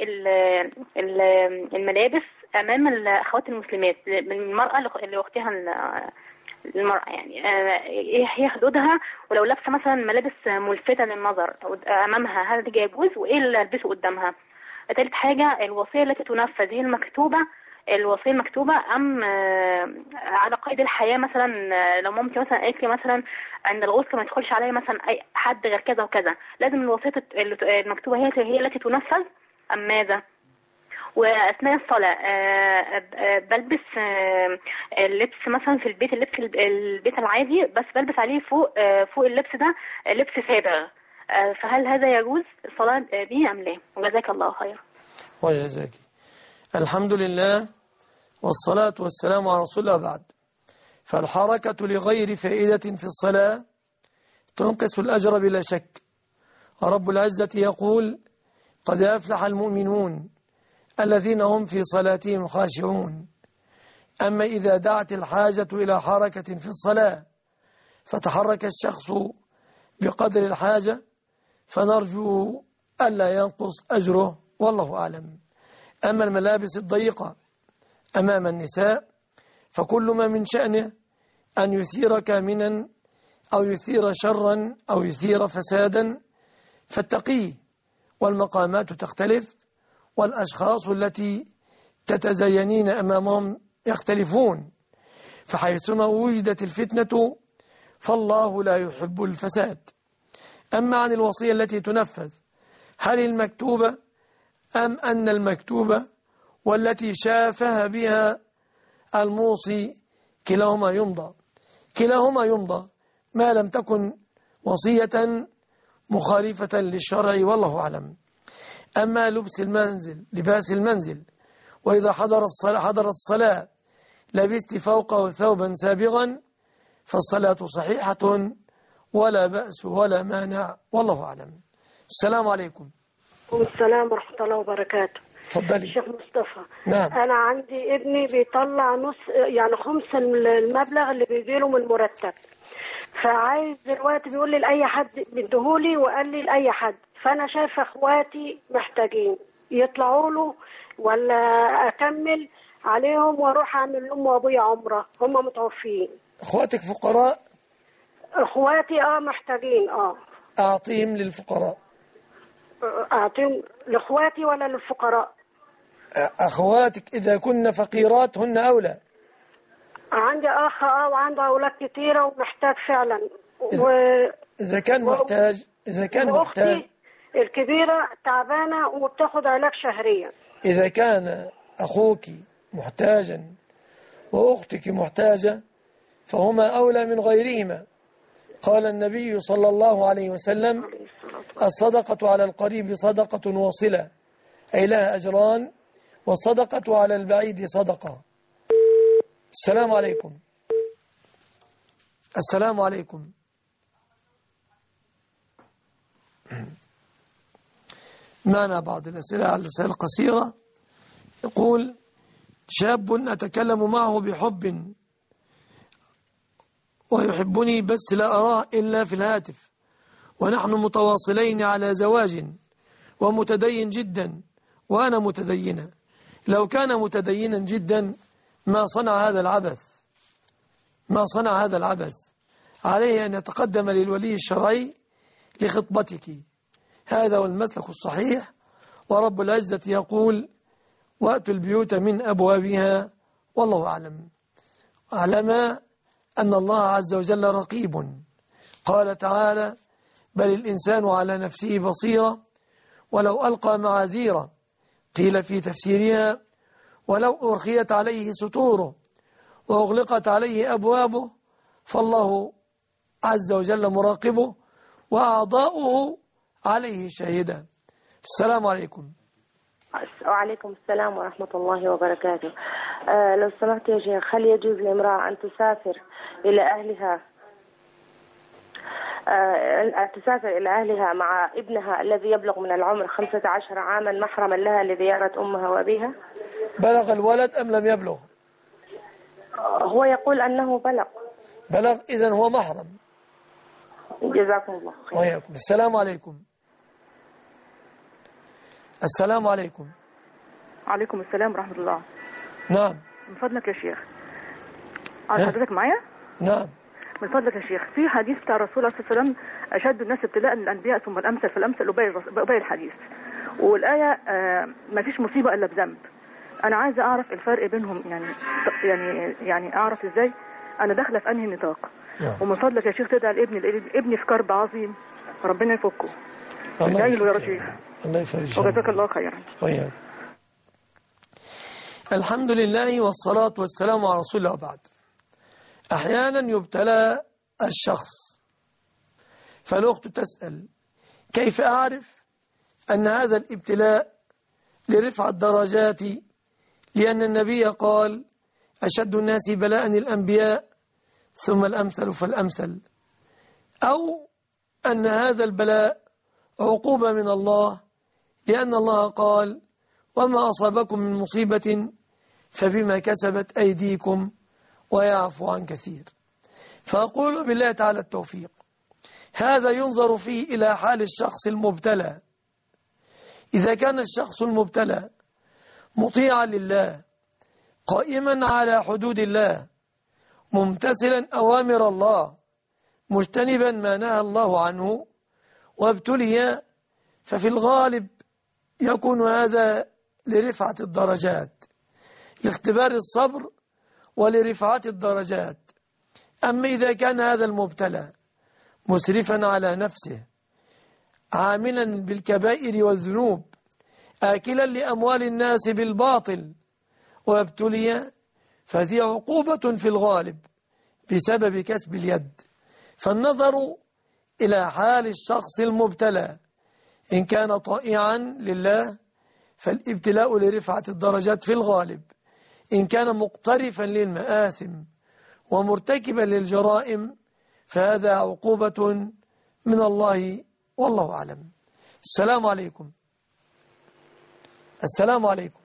الملابس أمام الأخوات المسلمات من المرأة لأختها المرأة، يعني ايه هي حدودها؟ ولو لابسه مثلا ملابس ملفتة للنظر امامها هل ده يجوز؟ وايه اللي البسه قدامها؟ ثالث حاجة، الوصية التي تنفذ هي المكتوبة الوصية المكتوبة ام على قيد الحياة؟ مثلا لو مامتي مثلا قالت لي مثلا عند الغسل ما يدخلش عليا مثلا اي حد غير كذا وكذا، لازم الوصية المكتوبة هي هي التي تنفذ ام ماذا؟ واثناء الصلاه بلبس اللبس مثلا في البيت، اللبس البيت العادي، بس بلبس عليه فوق فوق اللبس ده لبس سابغ، فهل هذا يجوز الصلاه به ام لا؟ وجزاك الله خير. وجزاك. الحمد لله والصلاه والسلام على رسول الله. بعد، فالحركه لغير فائده في الصلاه تنقص الاجر بلا شك. ورب العزه يقول قد افلح المؤمنون الذين هم في صلاتهم خاشعون. أما إذا دعت الحاجة إلى حركة في الصلاة فتحرك الشخص بقدر الحاجة فنرجو ألا ينقص أجره، والله أعلم. أما الملابس الضيقة أمام النساء فكل ما من شأنه أن يثير كامنا أو يثير شرا أو يثير فسادا فاتقيه. والمقامات تختلف، والأشخاص التي تتزينين أمامهم يختلفون، فحيثما وجدت الفتنة فالله لا يحب الفساد. أما عن الوصية التي تنفذ، هل المكتوبة أم أن المكتوبة والتي شافها بها الموصي كلاهما يمضى؟ كلاهما يمضى ما لم تكن وصية مخالفة للشرع، والله أعلم. أما لبس المنزل لباس المنزل، وإذا حضر الصلاة حضرت الصلاة لبست فوقه ثوبا سابغا فالصلاة صحيحة ولا بأس ولا مانع، والله أعلم. السلام عليكم. والسلام ورحمة الله وبركاته. تفضلي. الشيخ مصطفى. نعم. أنا عندي ابني بيطلع نص يعني خمس المبلغ اللي بيجيله من المرتب، فعايز دلوقتي بيقول لي لأي حد بديهولي، وقال لي لأي حد، فأنا شايفة إخواتي محتاجين يطلعوا له ولا أكمل عليهم واروح اعمل لام وابويا عمره، هم متوفيين. اخواتك فقراء؟ اخواتي اه محتاجين. اه اعطيهم للفقراء. اعطيهم لاخواتي ولا للفقراء؟ اخواتك اذا كن فقيرات هن اولى. عندي اخ اه وعنده اولاد كتيره ومحتاج فعلا. و... اذا كان محتاج اذا كان محتاج الكبيره تعبانه وبتاخد علاج شهريا. اذا كان اخوك محتاجا واختك محتاجه فهما اولى من غيرهما. قال النبي صلى الله عليه وسلم: الصدقة على القريب صدقة واصلة، أي لها أجران، والصدقة على البعيد صدقة. السلام عليكم. السلام عليكم. معنا بعض الأسئلة على الرسالة القصيرة. يقول: شاب أتكلم معه بحب ويحبني بس لا أراه إلا في الهاتف، ونحن متواصلين على زواج، ومتدين جدا وأنا متدينة. لو كان متدينا جدا ما صنع هذا العبث ما صنع هذا العبث عليه أن يتقدم للولي الشرعي لخطبتك. هذا هو المسلك الصحيح، ورب العزة يقول: وأتوا البيوت من أبوابها، والله أعلم. أعلم أن الله عز وجل رقيب. قال تعالى: بل الإنسان على نفسه بصيرة ولو ألقى معاذيره. قيل في تفسيرها: ولو أرخيت عليه ستوره وأغلقت عليه أبوابه فالله عز وجل مراقبه وأعضاؤه عليه شاهدا. السلام عليكم. وعليكم السلام ورحمة الله وبركاته. آه لو سمحت يا شيخ، هل يجوز لامرأة أن تسافر إلى أهلها آه أن تسافر إلى أهلها مع ابنها الذي يبلغ من العمر خمسة عشر عاما محرما لها لزيارة أمها وأبيها؟ بلغ الولد أم لم يبلغ؟ آه هو يقول أنه بلغ. بلغ، إذن هو محرم. جزاكم الله خير. وإياكم. السلام عليكم. السلام عليكم. عليكم السلام ورحمة الله. نعم. من فضلك يا شيخ، على حضرتك معايا؟ نعم. من فضلك يا شيخ، في حديث بتاع الرسول صلى الله عليه وسلم: أشد الناس ابتلاء الأنبياء ثم الأمثل فالأمثل، وباقي الحديث. والآية آه ما فيش مصيبة إلا بذنب. أنا عايزة أعرف الفرق بينهم، يعني يعني يعني أعرف إزاي أنا داخلة في أنهي نطاق. نعم. ومن فضلك يا شيخ تدعي لابني، ابني في كرب عظيم، ربنا يفكه. ادعي له يا شيخ. الله يفرجك. وجزاك الله خيرا. وياك. الحمد لله والصلاة والسلام على رسول الله وبعد. أحيانا يبتلى الشخص، فالأخت تسأل: كيف أعرف أن هذا الابتلاء لرفع الدرجات؟ لأن النبي قال: أشد الناس بلاء الأنبياء ثم الأمثل فالأمثل. أو أن هذا البلاء عقوبة من الله، لأن الله قال: وما أصابكم من مصيبة فبما كسبت أيديكم ويعفو عن كثير. فأقول بالله تعالى التوفيق. هذا ينظر فيه إلى حال الشخص المبتلى. إذا كان الشخص المبتلى مطيعا لله، قائما على حدود الله، ممتثلا أوامر الله، مجتنبا ما نهى الله عنه، وابتلي، ففي الغالب يكون هذا لرفعة الدرجات، لاختبار الصبر ولرفعة الدرجات. أما إذا كان هذا المبتلى مسرفا على نفسه، عاملا بالكبائر والذنوب، آكلا لأموال الناس بالباطل، وابتلي، فذي عقوبة في الغالب بسبب كسب اليد. فالنظر إلى حال الشخص المبتلى، إن كان طائعا لله فالابتلاء لرفعة الدرجات في الغالب، إن كان مقترفا للمآثم ومرتكبا للجرائم فهذا عقوبة من الله، والله أعلم. السلام عليكم. السلام عليكم.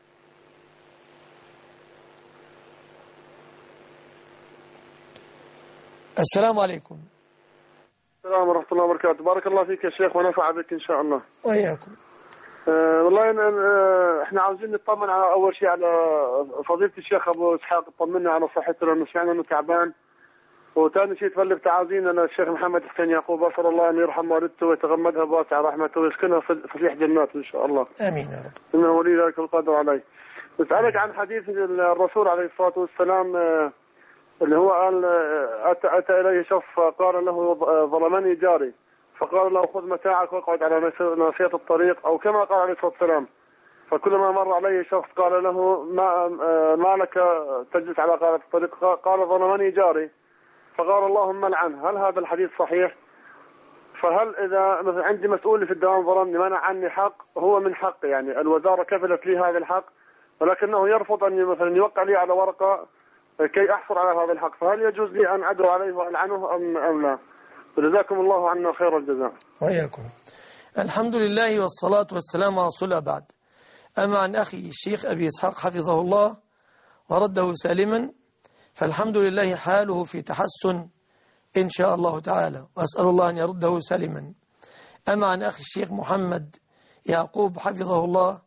السلام عليكم. السلام ورحمة الله وبركاته. بارك الله فيك يا شيخ ونفع بك إن شاء الله. وإياكم. أه والله أنا أه احنا عاوزين نطمن على اول شيء على فضيلة الشيخ ابو اسحاق، طمنا على صحته لانه سمعنا انه تعبان. وثاني شيء تولي بتعازينا انا الشيخ محمد حسين يعقوب، اسال الله ان يرحم والدته ويتغمدها بواسع رحمته ويسكنها فسيح جناته ان شاء الله. امين يا رب. انه ولي ذلك القدر عليه. بسألك عن حديث الرسول عليه الصلاه والسلام أه اللي هو قال اتى اتى اليه شخص قال له ظلمني جاري، فقال له خذ متاعك واقعد على ناصية الطريق، أو كما قال عليه الصلاة والسلام. فكلما مر عليه شخص قال له ما, ما لك تجلس على قارة الطريق، قال ظلمني جاري، فقال اللهم لعنه. هل هذا الحديث صحيح؟ فهل إذا مثلا عندي مسؤول في الدوام ظلمني منع عني حق هو من حق، يعني الوزارة كفلت لي هذا الحق ولكنه يرفض أن مثلا يوقع لي على ورقة كي أحصل على هذا الحق، فهل يجوز لي أن أدعو عليه وألعنه أم, أم لا؟ جزاكم الله عنا خير الجزاء. وإياكم. الحمد لله والصلاة والسلام على رسول الله بعد. أما عن أخي الشيخ أبي إسحاق حفظه الله ورده سالما، فالحمد لله حاله في تحسن إن شاء الله تعالى، وأسأل الله أن يرده سالما. أما عن أخي الشيخ محمد يعقوب حفظه الله،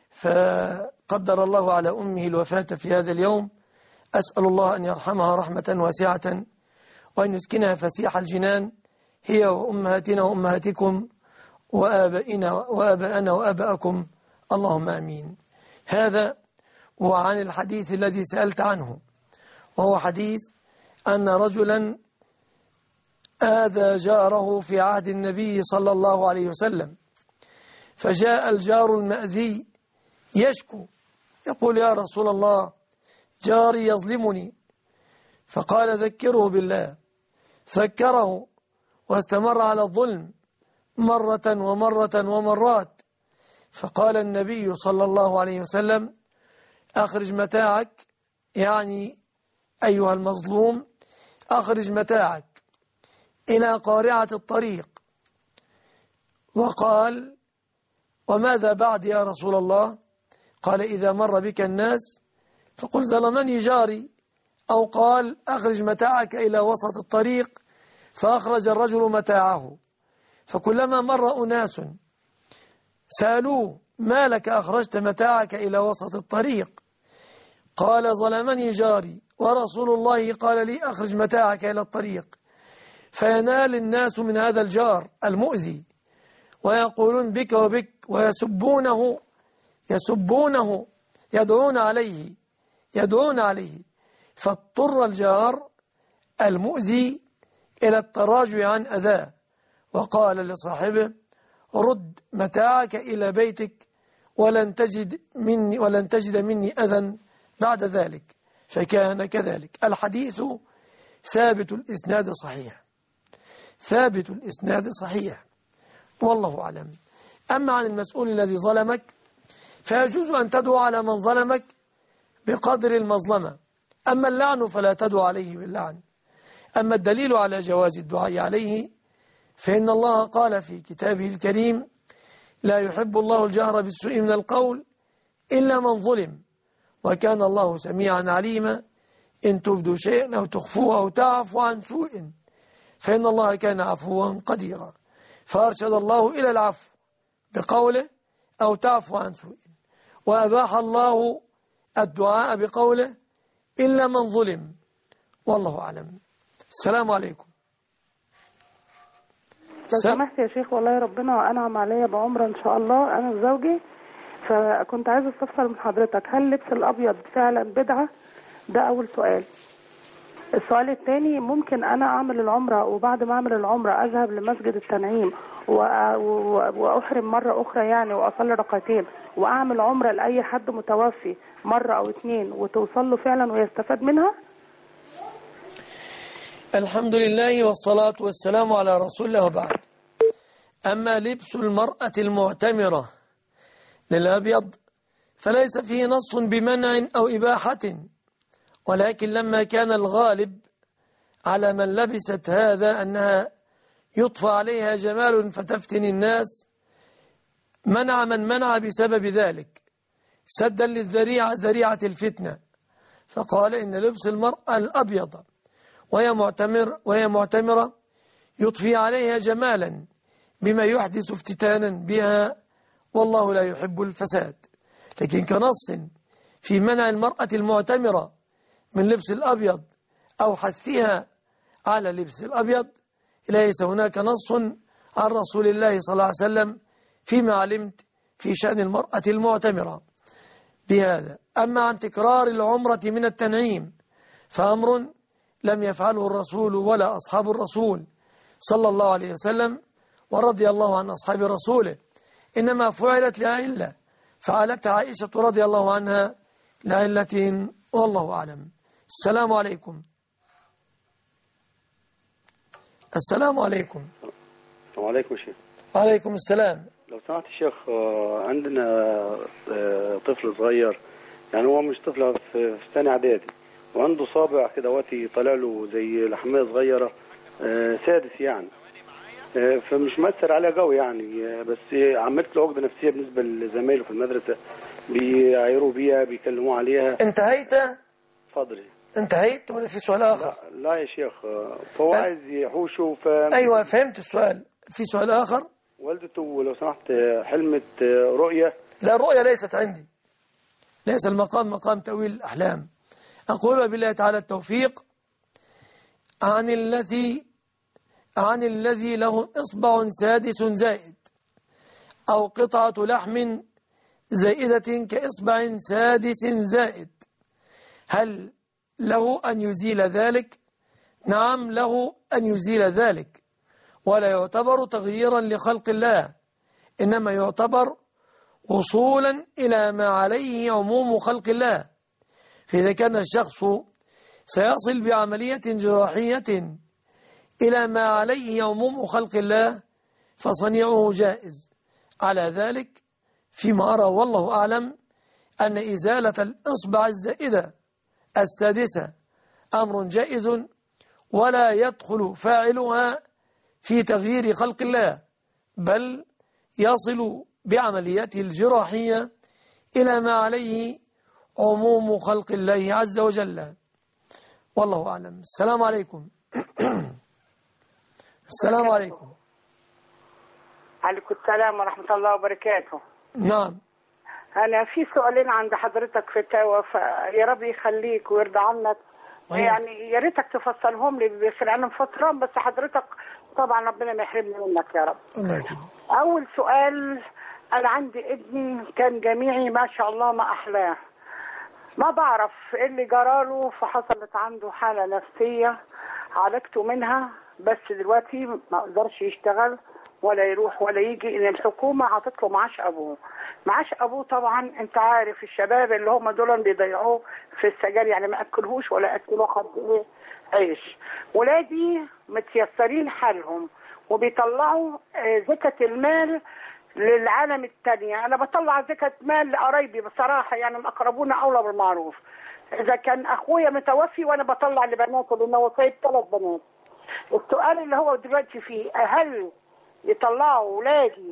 فقدر الله على أمه الوفاة في هذا اليوم، أسأل الله أن يرحمها رحمة واسعة وأن يسكنها فسيح الجنان هي وأمهاتنا وأمهاتكم وآبائنا وآباءنا وآباءكم، اللهم آمين. هذا وعن الحديث الذي سألت عنه، وهو حديث أن رجلا آذى جاره في عهد النبي صلى الله عليه وسلم، فجاء الجار المأذي يشكو يقول يا رسول الله جاري يظلمني، فقال ذكره بالله، ذكره واستمر على الظلم مرة ومرة ومرات، فقال النبي صلى الله عليه وسلم أخرج متاعك، يعني أيها المظلوم أخرج متاعك إلى قارعة الطريق. وقال وماذا بعد يا رسول الله؟ قال إذا مر بك الناس فقل ظلمني جاري، أو قال أخرج متاعك إلى وسط الطريق، فأخرج الرجل متاعه، فكلما مر أناس سألوه ما لك أخرجت متاعك إلى وسط الطريق؟ قال ظلمني جاري ورسول الله قال لي أخرج متاعك إلى الطريق. فينال الناس من هذا الجار المؤذي ويقولون بك وبك ويسبونه يسبونه يدعون عليه يدعون عليه فاضطر الجار المؤذي إلى التراجع عن أذاه، وقال لصاحبه رد متاعك إلى بيتك ولن تجد مني ولن تجد مني أذى بعد ذلك. فكان كذلك. الحديث ثابت الإسناد صحيح ثابت الإسناد صحيح والله أعلم. أما عن المسؤول الذي ظلمك فيجوز أن تدعو على من ظلمك بقدر المظلمة، أما اللعن فلا تدعو عليه باللعن. أما الدليل على جواز الدعاء عليه فإن الله قال في كتابه الكريم لا يحب الله الجهر بالسوء من القول إلا من ظلم، وكان الله سميعا عليما إن تبدوا شيئا أو تخفوه أو تعفوا عن سوء فإن الله كان عفوا قديرا. فأرشد الله إلى العفو بقوله أو تعفو عن سوء، وأباح الله الدعاء بقوله إلا من ظلم، والله أعلم. السلام عليكم. لو سمحت يا شيخ، والله ربنا أنعم عليا بعمرة إن شاء الله أنا وزوجي، فكنت عايزة استفسر من حضرتك هل لبس الأبيض فعلا بدعة؟ ده أول سؤال. السؤال الثاني، ممكن أنا أعمل العمرة وبعد ما أعمل العمرة أذهب لمسجد التنعيم وأحرم مرة أخرى يعني وأصلي ركعتين وأعمل عمرة لأي حد متوفي مرة أو اثنين وتوصل له فعلا ويستفاد منها؟ الحمد لله والصلاة والسلام على رسول الله وبعد. أما لبس المرأة المعتمرة للأبيض فليس فيه نص بمنع أو إباحة، ولكن لما كان الغالب على من لبست هذا أنها يطفى عليها جمال فتفتن الناس، منع من منع بسبب ذلك سدا للذريعة ذريعة الفتنة، فقال إن لبس المرأة الأبيض وهي معتمر وهي معتمرة يطفي عليها جمالا بما يحدث افتتانا بها والله لا يحب الفساد. لكن كنص في منع المرأة المعتمرة من لبس الأبيض أو حثها على لبس الأبيض، ليس هناك نص عن رسول الله صلى الله عليه وسلم فيما علمت في شأن المرأة المعتمرة بهذا. أما عن تكرار العمرة من التنعيم فأمر لم يفعله الرسول ولا أصحاب الرسول صلى الله عليه وسلم ورضي الله عن أصحاب رسوله، إنما فعلت لعلة فعلتها عائشة رضي الله عنها لعلة والله أعلم. السلام عليكم. السلام عليكم. السلام عليكم شيخ. وعليكم السلام. لو سمحت الشيخ، عندنا طفل صغير، يعني هو مش طفل، في ثاني اعدادي، وعنده صابع كده وقتي طالع له زي لحمية صغيرة سادس يعني، فمش مأثر عليه قوي يعني، بس عملت له عقدة نفسية بالنسبة لزمايله في المدرسة، بيعيروا بيها بيكلموا عليها. انتهيت؟ اتفضل. انتهيت ولا في سؤال آخر؟ لا, لا يا شيخ، فهو أه؟ عايز يحوشه. ف... أيوة فهمت السؤال. في سؤال آخر؟ والدته لو سمحت حلمت رؤية. لا، الرؤية ليست عندي، ليس المقام مقام تأويل الأحلام. أقول بالله تعالى التوفيق عن الذي عن الذي له إصبع سادس زائد أو قطعة لحم زائدة كإصبع سادس زائد، هل له أن يزيل ذلك؟ نعم، له أن يزيل ذلك، ولا يعتبر تغييرا لخلق الله، إنما يعتبر وصولا إلى ما عليه عموم خلق الله. فإذا كان الشخص سيصل بعملية جراحية إلى ما عليه عموم خلق الله فصنيعه جائز. على ذلك فيما أرى والله أعلم أن إزالة الإصبع الزائدة السادسة أمر جائز، ولا يدخل فاعلها في تغيير خلق الله، بل يصل بعملياته الجراحية إلى ما عليه عموم خلق الله عز وجل، والله أعلم. السلام عليكم. السلام عليكم. عليكم السلام ورحمة الله وبركاته. نعم. أنا في سؤالين عند حضرتك في التاوى، فيا رب يخليك ويرضى عنك. أيوة. يعني يا ريتك تفصلهم لي، بيصير عنهم فترة، بس حضرتك طبعا ربنا ما يحرمني منك يا رب. الله. أول سؤال، أنا عندي ابني كان جميعي ما شاء الله ما أحلاه، ما بعرف إيه اللي جراله، فحصلت عنده حالة نفسية عالجته منها، بس دلوقتي ما قدرش يشتغل ولا يروح ولا يجي، ان الحكومه عطت له معاش ابوه. معاش ابوه طبعا انت عارف الشباب اللي هم دول بيضيعوه في السجاير، يعني ما اكلهوش ولا اكلوه خد ايه عيش. ولادي متيسرين حالهم وبيطلعوا زكاة المال للعالم التانية. انا بطلع زكاة مال لقرايبي بصراحه، يعني اقربونا اولى بالمعروف. اذا كان اخويا متوفي وانا بطلع لبناته، لانه هو سايب ثلاث بنات. السؤال اللي هو دلوقتي فيه، هل يطلعوا ولادي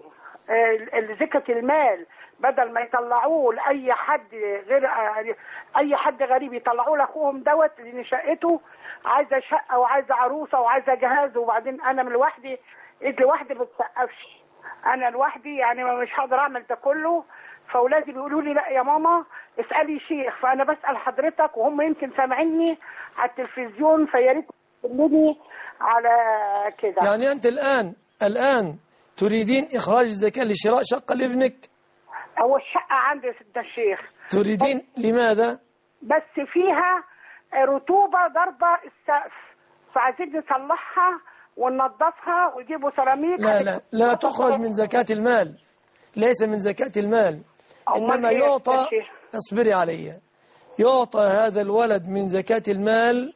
زكاة المال بدل ما يطلعوه لأي حد غير أي حد غريب، يطلعوه لأخوهم دوت، لأن شقته عايزة شقة وعايزة عروسة وعايزة جهاز، وبعدين أنا من لوحدي، إيد لوحدي ما بتسقفش، أنا لوحدي يعني مش هقدر أعمل ده كله. فأولادي بيقولوا لي لا يا ماما اسألي شيخ، فأنا بسأل حضرتك وهم يمكن سامعيني على التلفزيون، فيا ريت تقولي على كده. يعني أنت الآن الآن تريدين إخراج الزكاة لشراء شقة لابنك؟ هو الشقة عندي يا سيدنا الشيخ. تريدين لماذا؟ بس فيها رطوبة ضربة السقف، فعايزين نصلحها وننظفها ويجيبوا سيراميك. لا لا لا تخرج من زكاة المال، ليس من زكاة المال، إنما يعطى، اصبري علي، يعطى هذا الولد من زكاة المال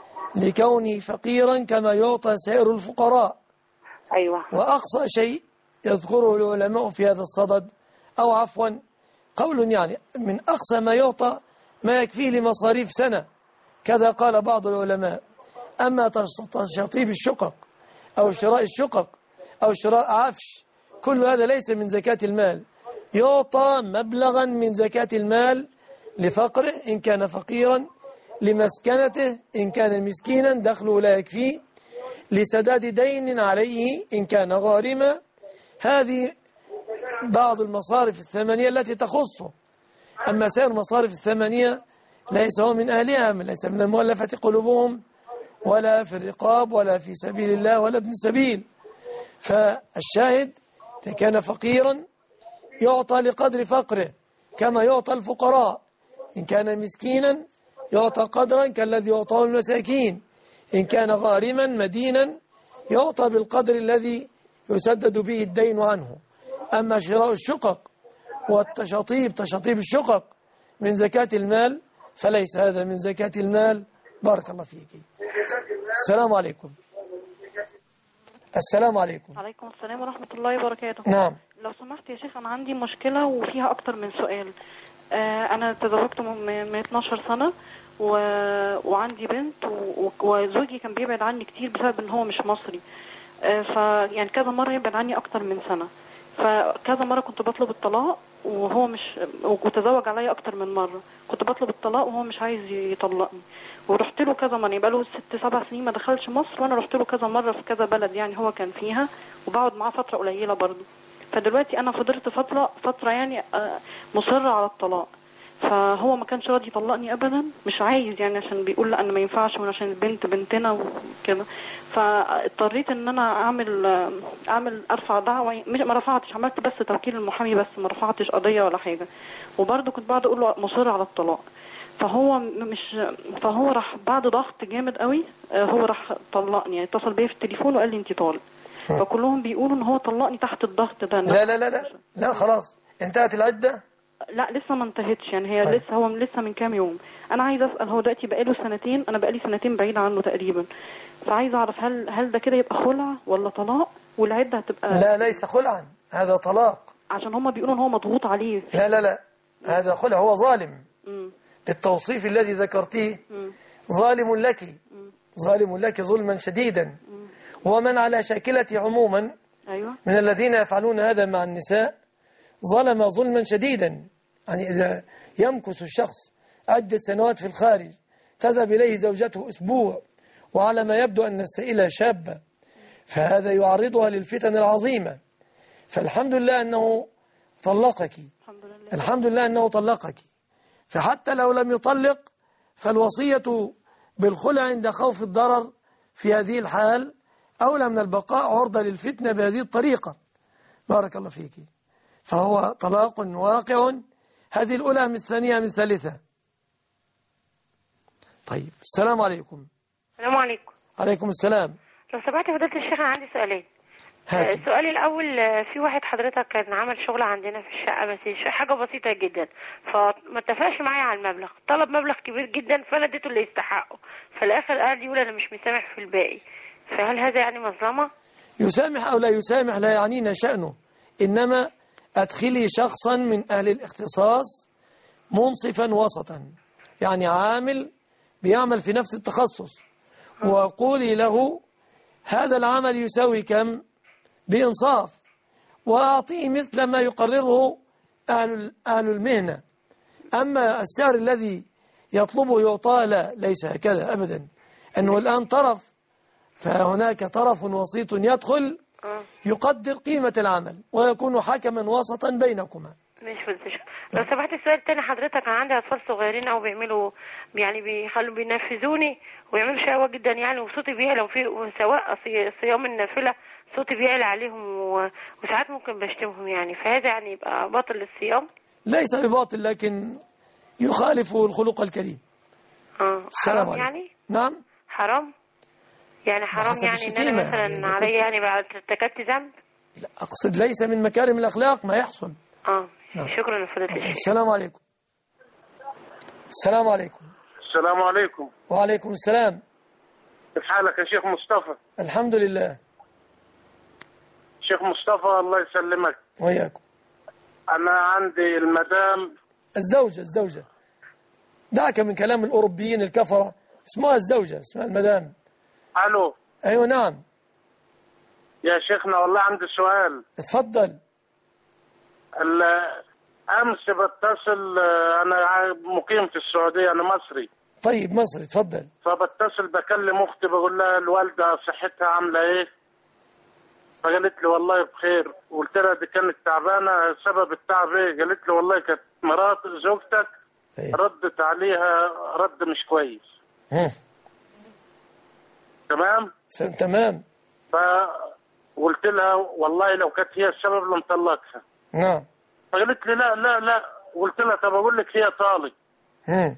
لكونه فقيرا كما يعطى سائر الفقراء. أيوة. وأقصى شيء يذكره العلماء في هذا الصدد، أو عفوا قول يعني من أقصى ما يعطى ما يكفيه لمصاريف سنة، كذا قال بعض العلماء. أما تشطيب الشقق أو شراء الشقق أو شراء عفش، كل هذا ليس من زكاة المال، يعطى مبلغا من زكاة المال لفقره إن كان فقيرا، لمسكنته إن كان مسكينا دخله لا يكفيه، لسداد دين عليه إن كان غارما. هذه بعض المصارف الثمانية التي تخصه. أما سائر المصارف الثمانية ليس هو من أهلها، ليس من المؤلفة قلوبهم ولا في الرقاب ولا في سبيل الله ولا ابن سبيل. فالشاهد إذا كان فقيرا يعطى لقدر فقره كما يعطى الفقراء، إن كان مسكينا يعطى قدرا كالذي يعطاه المساكين، إن كان غارما مدينا يعطى بالقدر الذي يسدد به الدين عنه. أما شراء الشقق والتشاطيب تشاطيب الشقق من زكاة المال فليس هذا من زكاة المال. بارك الله فيك. السلام عليكم. السلام عليكم. عليكم السلام ورحمة الله وبركاته. نعم. لو سمحت يا شيخ، أنا عندي مشكلة وفيها أكتر من سؤال. آه أنا تزوجت من اتناشر سنة و... وعندي بنت و... وزوجي كان بيبعد عني كتير بسبب إن هو مش مصري. آه ف يعني كذا مرة يبعد عني أكتر من سنة، فكذا مرة كنت بطلب الطلاق وهو مش، وتزوج عليا أكتر من مرة كنت بطلب الطلاق وهو مش عايز يطلقني، ورحت له كذا مرة. يبقى له ست سبع سنين ما دخلش مصر، وانا رحت له كذا مرة في كذا بلد يعني هو كان فيها، وبقعد معاه فترة قليلة برضه. فدلوقتي انا فضلت فترة فترة يعني مصرة على الطلاق، فهو ما كانش راضي يطلقني ابدا، مش عايز يعني، عشان بيقول لا انا ما ينفعش وعشان البنت بنتنا وكده. فاضطريت ان انا اعمل اعمل ارفع دعوة، مش ما رفعتش، عملت بس توكيل المحامي بس، ما رفعتش قضية ولا حاجة، وبرضه كنت بعد اقول له مصر على الطلاق. فهو مش فهو راح بعد ضغط جامد قوي هو راح طلقني، يعني اتصل بيا في التليفون وقال لي انت طالق. فكلهم بيقولوا ان هو طلقني تحت الضغط ده. لا لا لا لا لا خلاص انتهت العدة. لا لسه ما انتهتش يعني، هي طيب. لسه هو لسه من كام يوم. انا عايزه اسال، هو دلوقتي بقاله سنتين، انا بقالي سنتين بعيد عنه تقريبا، فعايزه اعرف هل هل ده كده يبقى خلع ولا طلاق، والعده هتبقى؟ لا ليس خلعا، هذا طلاق، عشان هم بيقولوا ان هو مضغوط عليه. لا لا لا هذا خلع، هو ظالم. م. بالتوصيف الذي ذكرتيه ظالم لك، ظالم لك ظلما شديدا. ومن على شاكلته عموما أيوة. من الذين يفعلون هذا مع النساء ظلم ظلما شديدا. يعني إذا يمكث الشخص عدة سنوات في الخارج، تذهب إليه زوجته أسبوع، وعلى ما يبدو أن السائلة شابة، فهذا يعرضها للفتن العظيمة. فالحمد لله أنه طلقك، الحمد لله, الحمد لله أنه طلقك. فحتى لو لم يطلق فالوصية بالخلع عند خوف الضرر في هذه الحال أولى من البقاء عرضة للفتنة بهذه الطريقة. بارك الله فيك. فهو طلاق واقع، هذه الأولى من الثانية من الثالثة. طيب السلام عليكم. السلام عليكم. عليكم السلام. لو سمحت يا فضيلة الشيخ، أنا عندي سؤالين. هاتي. السؤال الأول، في واحد حضرتك كان عمل شغل عندنا في الشقة بس حاجة بسيطة جدا، فما اتفقش معايا على المبلغ، طلب مبلغ كبير جدا فأنا اديته اللي يستحقه، في الآخر قال يقول أنا مش مسامح في الباقي، فهل هذا يعني مظلمة؟ يسامح أو لا يسامح لا يعنينا شأنه، إنما أدخلي شخصا من أهل الاختصاص منصفا وسطا، يعني عامل بيعمل في نفس التخصص، وقولي له هذا العمل يساوي كم بإنصاف، وأعطيه مثل ما يقرره أهل أهل المهنة. أما السعر الذي يطلبه يعطى لا، ليس هكذا أبدا، أنه الآن طرف، فهناك طرف وسيط يدخل يقدر قيمة العمل ويكون حكما وسطا بينكما. مش فلتش. لو سمحت السؤال الثاني، حضرتك أنا عندي أطفال صغيرين أو بيعملوا يعني بيخلوا بينفذوني ويعملوا شقاوة جدا يعني، وصوتي بيعلى، وفي سواء صيام النافلة صوتي بيعلى عليهم وساعات ممكن بشتمهم يعني، فهذا يعني يبقى باطل الصيام؟ ليس بباطل، لكن يخالف الخلق الكريم. اه حرام يعني؟ نعم حرام يعني، حرام يعني ان انا مثلا يعني علي يعني بعد ارتكبت ذنب؟ لا اقصد ليس من مكارم الاخلاق ما يحصل. اه نعم. شكرا لفضيلة الشيخ. السلام عليكم. السلام عليكم. السلام عليكم. وعليكم السلام. كيف حالك يا شيخ مصطفى؟ الحمد لله. شيخ مصطفى الله يسلمك. وياكم. انا عندي المدام الزوجة الزوجة دعك من كلام الأوروبيين الكفرة، اسمها الزوجة، اسمها المدام. الو. ايوه نعم يا شيخنا، والله عندي سؤال. اتفضل. امس بتصل، انا مقيم في السعوديه، انا مصري. طيب مصري، اتفضل. فبتصل بكلم اختي بقول لها الوالده صحتها عامله ايه؟ فقالت لي والله بخير. وقلت لها دي كانت تعبانه، سبب التعب ايه؟ قالت لي والله كانت مرات زوجتك ردت عليها رد مش كويس. مم. تمام س- تمام. فقلت لها والله لو كانت هي السبب لمطلقها. نعم. فقالت لي لا لا لا. قلت لها طب اقول لك هي طالق. مم.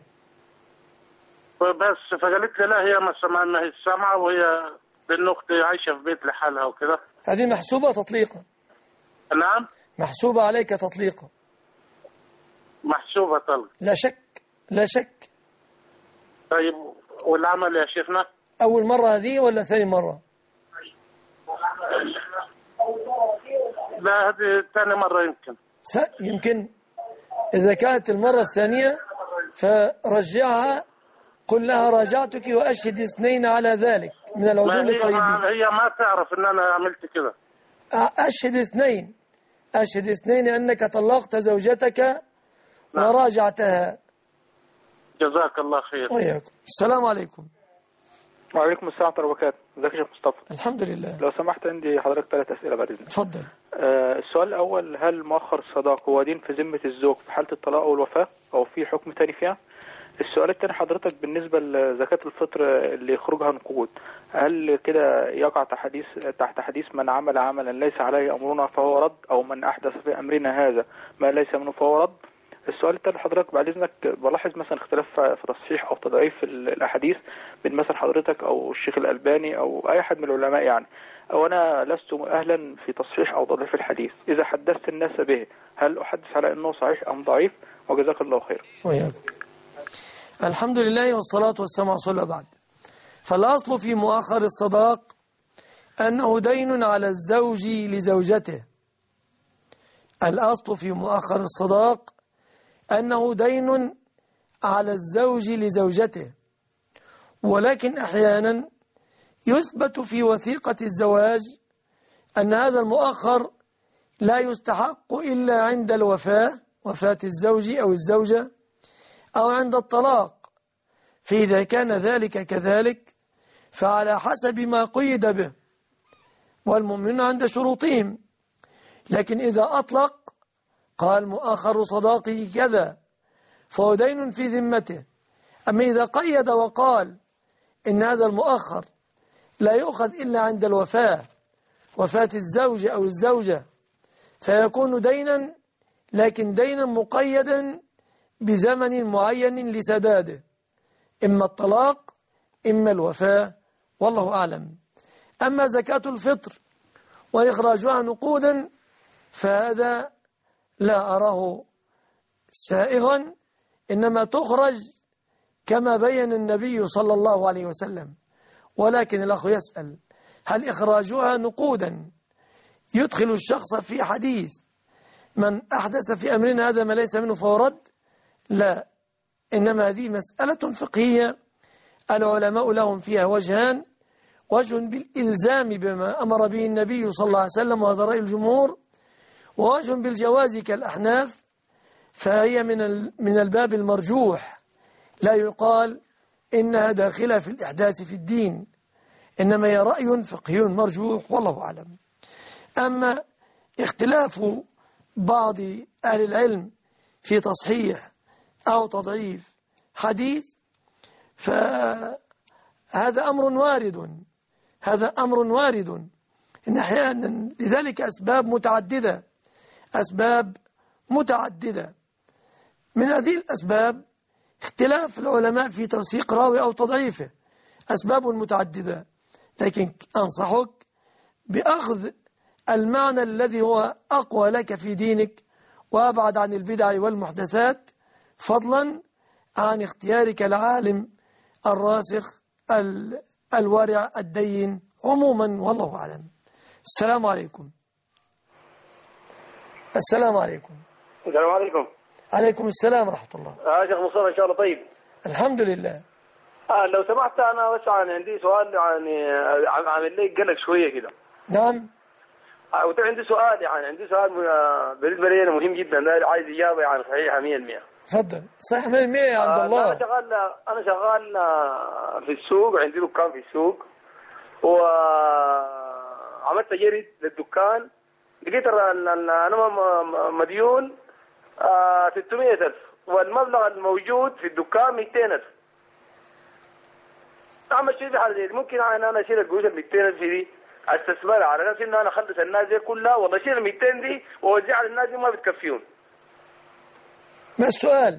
بس فقالت لي لا هي ما سمع ما هي سامعه، وهي لان اختي عايشه في بيت لحالها وكده. هذه محسوبة تطليقا. نعم محسوبة عليك تطليقا. محسوبه طلق. لا شك لا شك. طيب والعمل يا شيخنا؟ أول مرة هذه ولا ثاني مرة؟ لا هذه ثاني مرة يمكن. س- يمكن. إذا كانت المرة الثانية فرجعها، قل لها راجعتك وأشهد اثنين على ذلك من ما العدول هي الطيبين. ما هي ما تعرف ان انا عملت كده. أشهد اثنين أشهد اثنين أنك طلقت زوجتك وراجعتها. جزاك الله خير. وإياكم. السلام عليكم. وعليكم السلام ورحمة الله وبركاته. ازيك يا شيخ مصطفى؟ الحمد لله. لو سمحت عندي حضرتك ثلاث أسئلة بعد إذنك. اتفضل. آه السؤال الأول، هل مؤخر الصداق هو دين في ذمة الزوج في حالة الطلاق أو الوفاة أو في حكم تاني فيها؟ السؤال الثاني حضرتك، بالنسبة لزكاة الفطر اللي يخرجها نقود، هل كده يقع تحت حديث تحت حديث من عمل عملا ليس عليه أمرنا فهو رد، أو من أحدث في أمرنا هذا ما ليس منه فهو رد؟ السؤال الثالث حضرتك بعد إذنك، بلاحظ مثلا اختلاف في تصحيح أو تضعيف الأحاديث بين مثلا حضرتك أو الشيخ الألباني أو أي أحد من العلماء يعني، أو أنا لست أهلا في تصحيح أو تضعيف الحديث، إذا حدثت الناس به هل أحدث على أنه صحيح أم ضعيف؟ وجزاك الله خير. وياكم. الحمد لله والصلاة والسلام على رسول الله. بعد، فالأصل في مؤخر الصداق أنه دين على الزوج لزوجته. الأصل في مؤخر الصداق أنه دين على الزوج لزوجته، ولكن أحيانا يثبت في وثيقة الزواج أن هذا المؤخر لا يستحق إلا عند الوفاة، وفاة الزوج أو الزوجة، أو عند الطلاق. فإذا كان ذلك كذلك فعلى حسب ما قيد به، والمؤمنون عند شروطهم. لكن إذا أطلق قال مؤخر صداقه كذا فهو دين في ذمته. أما إذا قيد وقال إن هذا المؤخر لا يؤخذ إلا عند الوفاة، وفاة الزوج أو الزوجة، فيكون دينا، لكن دينا مقيدا بزمن معين لسداده، إما الطلاق إما الوفاة، والله أعلم. أما زكاة الفطر وإخراجها نقودا فهذا لا أراه سائغا، إنما تخرج كما بين النبي صلى الله عليه وسلم. ولكن الأخ يسأل هل إخراجها نقودا يدخل الشخص في حديث من أحدث في أمرنا هذا ما ليس منه فهو رد؟ لا، إنما هذه مسألة فقهية العلماء لهم فيها وجهان: وجه بالإلزام بما أمر به النبي صلى الله عليه وسلم وهذا رأي الجمهور، ووجه بالجواز كالأحناف، فهي من من الباب المرجوح، لا يقال إنها داخلة في الإحداث في الدين، إنما هي رأي فقهي مرجوح، والله أعلم. أما اختلاف بعض أهل العلم في تصحيح أو تضعيف حديث فهذا أمر وارد، هذا أمر وارد إن أحيانا لذلك أسباب متعددة، أسباب متعددة. من هذه الأسباب اختلاف العلماء في توثيق راوي أو تضعيفه، أسباب متعددة، لكن أنصحك بأخذ المعنى الذي هو أقوى لك في دينك وأبعد عن البدع والمحدثات، فضلا عن اختيارك العالم الراسخ الورع الدين عموما، والله أعلم. السلام عليكم. السلام عليكم. السلام عليكم. عليكم السلام ورحمة الله. اه شيخ مصطفى ان شاء الله طيب. الحمد لله. اه لو سمحت انا بس عندي سؤال يعني عامل لي قلق شويه كده. نعم. اه وعندي سؤال يعني عندي سؤال بالنسبه لي مهم جدا، ده عايز اجابه يعني صحيحه مية بالمية. تفضل. صحيح مية بالمية عند آه الله. انا شغال انا شغال في السوق، عندي دكان في السوق، و عملت جرد للدكان، لقيت انا مديون آه ستمائة ألف والمبلغ الموجود في الدكان مئتين ألف. اعمل شيء في حاله زي دي، ممكن انا انا اشيل القروش ال مئتين ألف دي استثمرها على اساس ان انا اخلص الناس دي كلها، والله اشيل ال مئتين دي واوزعها للناس دي ما بتكفيهم. ما السؤال؟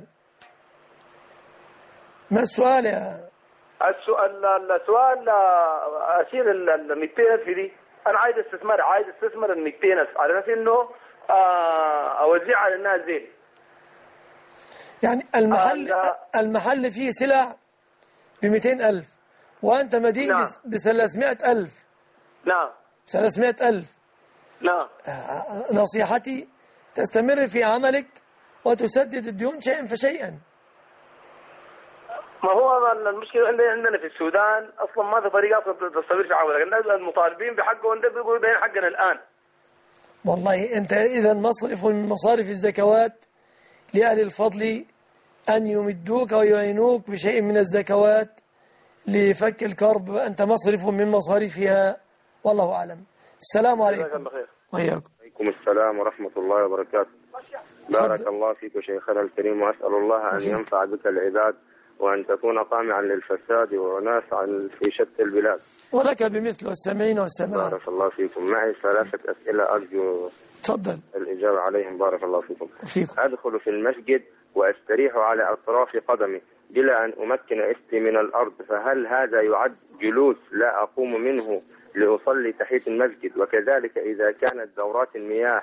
ما السؤال يا السؤال السؤال اشيل ال مئتين ألف دي، انا عايز استثمر، عايز استثمر ال مئتين ألف على اساس انه اوزعها للناس دي. يعني المحل المحل فيه سلع ب مئتين ألف وانت مدين نعم. ب ثلاثمائة ألف. نعم. ثلاثمائة ألف. نعم. نصيحتي تستمر في عملك وتسدد الديون شيئا فشيئا. ما هو المشكلة عندنا في السودان أصلا ما في طريقة تستمر في عملك، الناس المطالبين بحقهم ده بيقولوا ده حقنا الآن. والله أنت إذا مصرف من مصارف الزكوات لأهل الفضل أن يمدوك ويعينوك بشيء من الزكوات لفك الكرب، أنت مصرف من مصاريفها، والله أعلم. السلام عليكم. وإياكم. وعليكم السلام ورحمة الله وبركاته. بارك الله فيك شيخنا الكريم، وأسأل الله أن ينفع بك العباد وأن تكون قامعا للفساد ونافعا في شتى البلاد. ولك بمثل والسامعين والسامعات. بارك الله فيكم. معي ثلاثة أسئلة أرجو تفضل الإجابة عليهم. بارك الله فيكم. فيكم. أدخل في المسجد وأستريح على أطراف قدمي بلا أن أمكن إستي من الأرض، فهل هذا يعد جلوس لا أقوم منه لأصلي تحية المسجد؟ وكذلك إذا كانت دورات المياه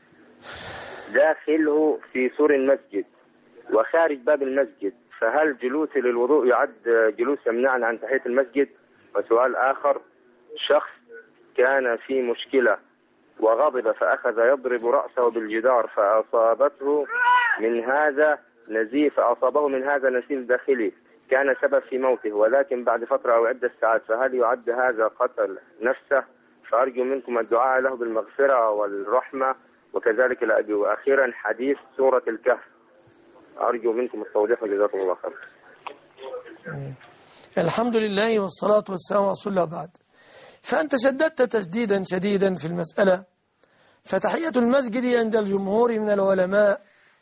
داخله في سور المسجد وخارج باب المسجد، فهل جلوسي للوضوء يعد جلوس يمنعني عن تحية المسجد؟ وسؤال آخر، شخص كان في مشكلة وغضب فأخذ يضرب رأسه بالجدار فأصابته من هذا نزيف فأصابه من هذا نزيف داخلي كان سبب في موته، ولكن بعد فترة أو عدة ساعات، فهل يعد هذا قتل نفسه؟ فأرجو منكم الدعاء له بالمغفرة والرحمة وكذلك الأجر. وأخيرا حديث سورة الكهف، أرجو منكم التوضيح وجزاكم الله خير. الحمد لله والصلاة والسلام على رسول الله بعد. فأنت شددت تشديدا شديدا في المسألة. فتحية المسجد عند الجمهور من العلماء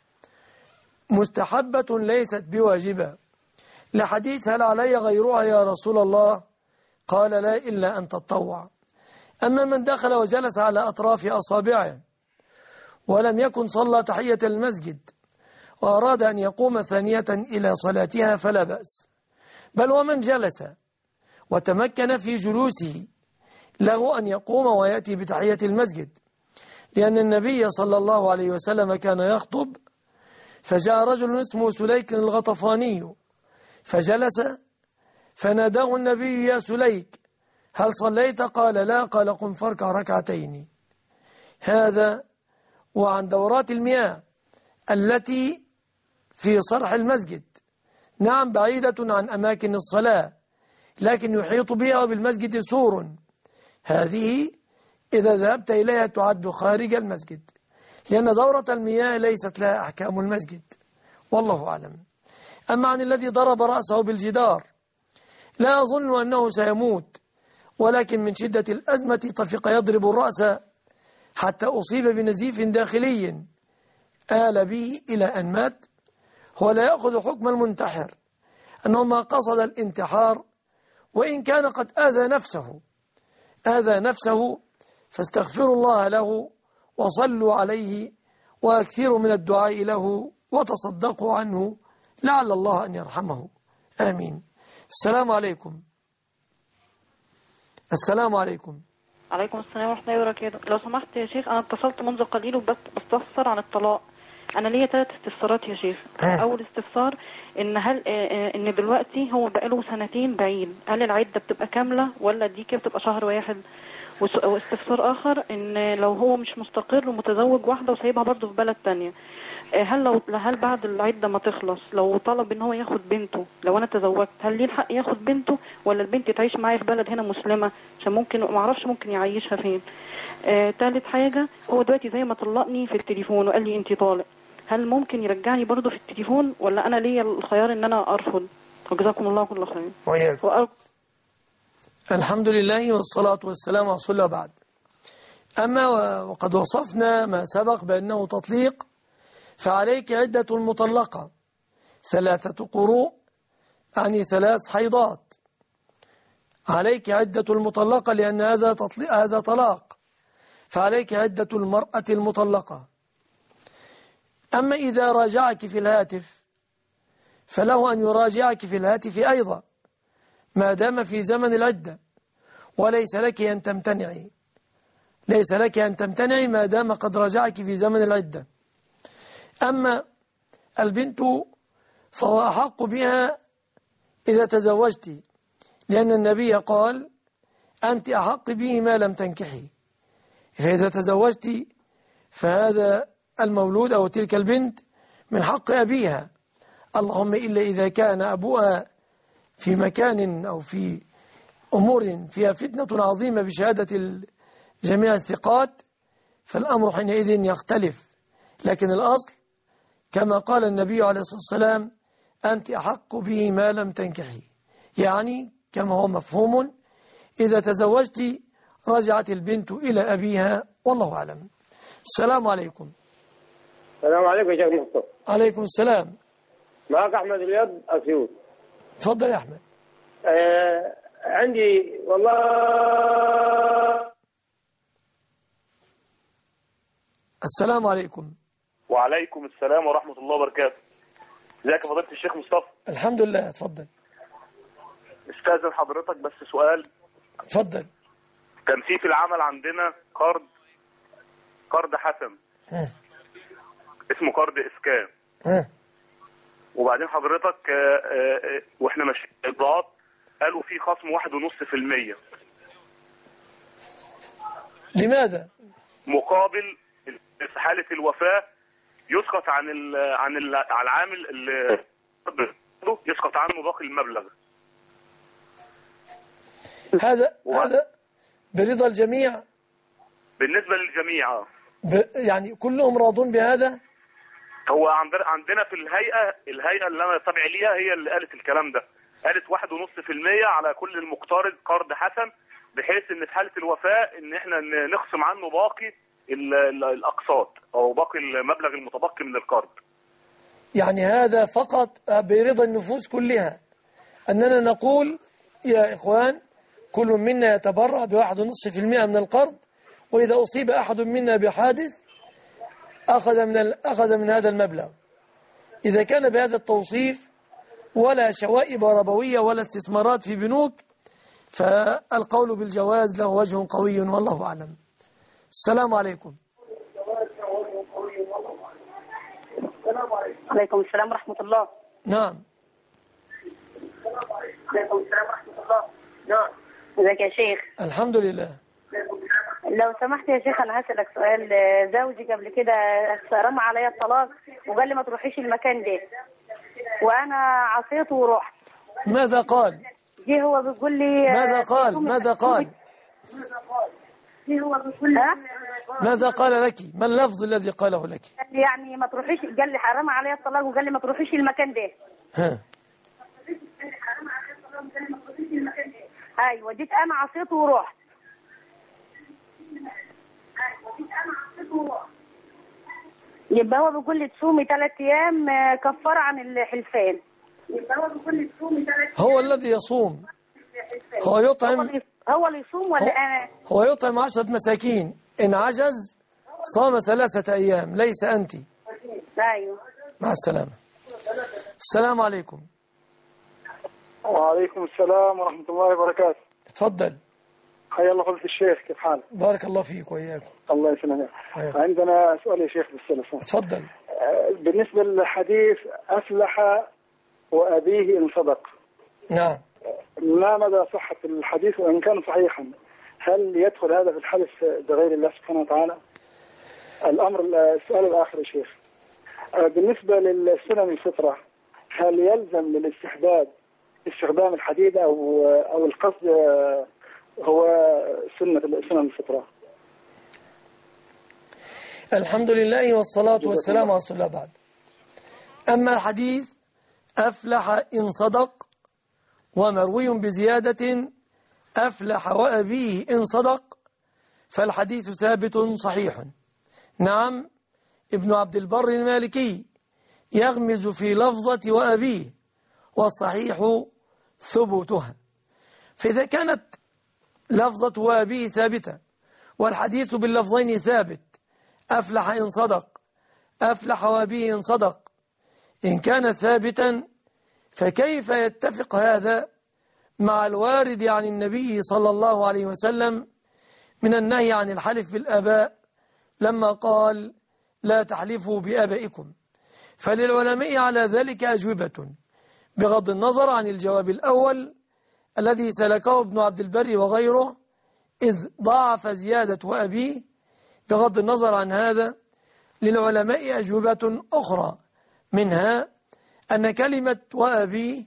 مستحبة ليست بواجبة، لحديث هل علي غيرها يا رسول الله؟ قال لا إلا أن تطوع. أما من دخل وجلس على أطراف أصابعه ولم يكن صلى تحية المسجد وأراد أن يقوم ثانية إلى صلاتها فلا بأس، بل ومن جلس وتمكن في جلوسه له أن يقوم ويأتي بتحية المسجد، لأن النبي صلى الله عليه وسلم كان يخطب فجاء رجل اسمه سليك الغطفاني فجلس فناداه النبي يا سليك هل صليت؟ قال لا. قال قم فاركع ركعتين. هذا وعن دورات المياه التي في صرح المسجد، نعم بعيدة عن أماكن الصلاة لكن يحيط بها وبالمسجد سور، هذه إذا ذهبت إليها تعد خارج المسجد، لأن دورة المياه ليست لها أحكام المسجد، والله أعلم. أما عن الذي ضرب رأسه بالجدار لا أظن أنه سيموت، ولكن من شدة الأزمة طفق يضرب الرأس حتى أصيب بنزيف داخلي آل به إلى أن مات. هو لا يأخذ حكم المنتحر أنه ما قصد الانتحار، وإن كان قد آذى نفسه آذى نفسه فاستغفروا الله له وصلوا عليه وأكثروا من الدعاء له وتصدقوا عنه لعل الله أن يرحمه، آمين. السلام عليكم. السلام عليكم. عليكم السلام ورحمة الله وبركاته. لو سمحت يا شيخ، أنا اتصلت منذ قليل وبس بستفسر عن الطلاق. أنا ليا ثلاث استفسارات يا شيخ. أول استفسار إن هل إن دلوقتي هو بقاله سنتين بعيد، هل العدة بتبقى كاملة ولا دي كده بتبقى شهر واحد؟ واستفسار آخر إن لو هو مش مستقر ومتزوج واحدة وسايبها برضه في بلد تانية، هل لو هل بعد العدة ما تخلص لو طلب إن هو ياخد بنته، لو أنا تزوجت هل ليه الحق ياخد بنته ولا البنت تعيش معايا في بلد هنا مسلمة عشان ممكن ما أعرفش ممكن يعيشها فين؟ آه ثالث حاجة، هو دلوقتي زي ما طلقني في التليفون وقال لي أنت طالق، هل ممكن يرجعني برضه في التليفون ولا أنا ليا الخيار إن أنا أرفض؟ وجزاكم الله كل خير. وإياك. الحمد لله والصلاة والسلام على رسول الله بعد. أما وقد وصفنا ما سبق بأنه تطليق، فعليك عدة المطلقة ثلاثة قروء، يعني ثلاث حيضات. عليك عدة المطلقة لأن هذا تطليق، هذا طلاق، فعليك عدة المرأة المطلقة. أما إذا راجعك في الهاتف فله أن يراجعك في الهاتف أيضا ما دام في زمن العدة، وليس لك أن تمتنعي، ليس لك أن تمتنعي ما دام قد راجعك في زمن العدة. أما البنت فهو أحق بها إذا تزوجت، لأن النبي قال أنت أحق به ما لم تنكحي. فإذا تزوجت فهذا المولود أو تلك البنت من حق أبيها، اللهم إلا إذا كان أبوها في مكان أو في أمور فيها فتنة عظيمة بشهادة جميع الثقات، فالأمر حينئذ يختلف. لكن الأصل كما قال النبي عليه الصلاة والسلام أنت أحق به ما لم تنكحي، يعني كما هو مفهوم إذا تزوجت رجعت البنت إلى أبيها، والله أعلم. السلام عليكم. السلام عليكم يا شيخ مصطفى. عليكم السلام. معك أحمد اليد أسيوط. تفضل يا أحمد. آه عندي والله. السلام عليكم. وعليكم السلام ورحمة الله وبركاته. ازيك يا فضيلة الشيخ مصطفى؟ الحمد لله. اتفضل. استاذن حضرتك بس سؤال. اتفضل. كان في في العمل عندنا قرض قرض حسن ها. اسمه قرض اسكان. ها. وبعدين حضرتك آآ آآ واحنا ماشيين اجراءات قالوا في خصم واحد ونص في المية. لماذا؟ مقابل في حالة الوفاة يسقط عن ال عن ال على العامل اللي يسقط عنه باقي المبلغ. هذا و... هذا برضا الجميع. بالنسبة للجميع ب... يعني كلهم راضون بهذا. هو عندنا عندنا في الهيئة الهيئة اللي انا تابع ليها هي اللي قالت الكلام ده، قالت واحد ونص في المية على كل المقترض قرض حسن، بحيث ان في حالة الوفاة ان احنا نخصم عنه باقي الأقساط أو باقي المبلغ المتبقي من القرض. يعني هذا فقط برضا النفوس كلها، أننا نقول يا إخوان كل منا يتبرع بواحد ونصف في المئة من القرض، وإذا أصيب أحد منا بحادث أخذ من, أخذ من هذا المبلغ. إذا كان بهذا التوصيف ولا شوائب ربوية ولا استثمارات في بنوك فالقول بالجواز له وجه قوي والله أعلم. السلام عليكم. عليكم السلام ورحمة الله. نعم. عليكم السلام ورحمة الله. نعم. ازيك يا شيخ؟ الحمد لله. لو سمحت يا شيخ أنا هسألك سؤال. زوجي قبل كده رمى عليا الطلاق وقال لي ما تروحيش المكان ده، وأنا عصيته ورحت. ماذا قال؟ جه هو بيقول لي ماذا قال؟ ماذا قال؟ ماذا قال لك؟ ما اللفظ الذي قاله لك؟ يعني ما تروحيش، قال لي حرام عليا الطلاق وقال لي ما تروحيش المكان ده. ها. ايوه جيت انا عصيته ورحت. يبقى هو بيقول لي تصومي ثلاث ايام كفاره عن الحلفان. يبقى هو بيقول لي تصومي ثلاث هو الذي يصوم. هو يطعم هو اللي يصوم ولا انا؟ هو يطعم عشرة مساكين، إن عجز صام ثلاثة أيام، ليس أنت. أيوه. مع السلامة. السلام عليكم. وعليكم السلام ورحمة الله وبركاته. تفضل. حيا الله فضيلة الشيخ، كيف حالك؟ بارك الله فيك وإياكم. الله يسلمك. عندنا سؤال يا شيخ بالسلسلة. تفضل. بالنسبة للحديث أفلح وأبيه إن صدق. نعم. ما مدى صحة الحديث وإن كان صحيحا هل يدخل هذا في الحدث بغير الله سبحانه وتعالى؟ الأمر السؤال الآخر يا شيخ، بالنسبة للسنن الفطرة هل يلزم للاستحباب استخدام الحديد أو أو القصد هو سنة سنن الفطرة؟ الحمد لله والصلاة والسلام على رسول الله. بعد أما الحديث أفلح إن صدق ومروي بزيادة أفلح وأبيه إن صدق، فالحديث ثابت صحيح. نعم، ابن عبد البر المالكي يغمز في لفظة وأبيه، والصحيح ثبوتها. فإذا كانت لفظة وأبيه ثابتة والحديث باللفظين ثابت، أفلح إن صدق، أفلح وأبيه إن صدق، إن كان ثابتا فكيف يتفق هذا مع الوارد عن النبي صلى الله عليه وسلم من النهي عن الحلف بالآباء لما قال لا تحلفوا بآبائكم؟ فللعلماء على ذلك أجوبة بغض النظر عن الجواب الأول الذي سلكه ابن عبد البر وغيره، إذ ضاعف زيادة وأبيه. بغض النظر عن هذا للعلماء أجوبة أخرى، منها أن كلمة وأبيه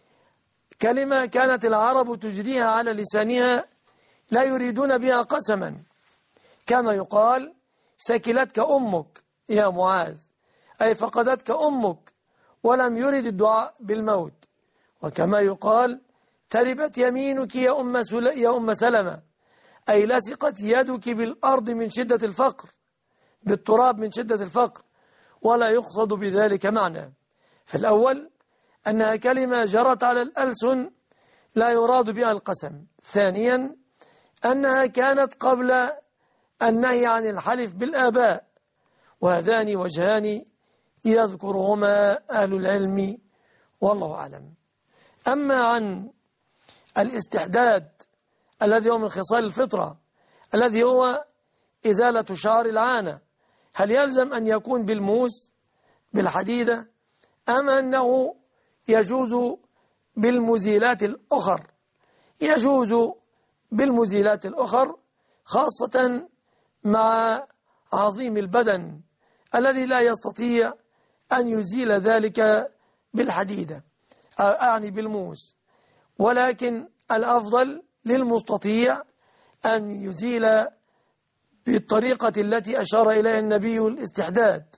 كلمة كانت العرب تجريها على لسانها لا يريدون بها قسما، كما يقال سكلتك أمك يا معاذ، أي فقدتك أمك، ولم يرد الدعاء بالموت. وكما يقال تربت يمينك يا أم, يا أم سلمة، أي لصقت يدك بالأرض من شدة الفقر، بالتراب من شدة الفقر، ولا يقصد بذلك معنى. فالأول أنها كلمة جرت على الألسن لا يراد بها القسم. ثانيا أنها كانت قبل النهي عن الحلف بالآباء، وهذان وجهان يذكرهما أهل العلم والله أعلم. أما عن الاستحداد الذي هو من خصال الفطرة، الذي هو إزالة شعر العانة، هل يلزم أن يكون بالموس بالحديدة أم أنه يجوز بالمزيلات الأخر؟ يجوز بالمزيلات الأخر، خاصة مع عظيم البدن الذي لا يستطيع أن يزيل ذلك بالحديدة، أعني بالموس. ولكن الأفضل للمستطيع أن يزيل بالطريقة التي أشار إليها النبي الاستحداد،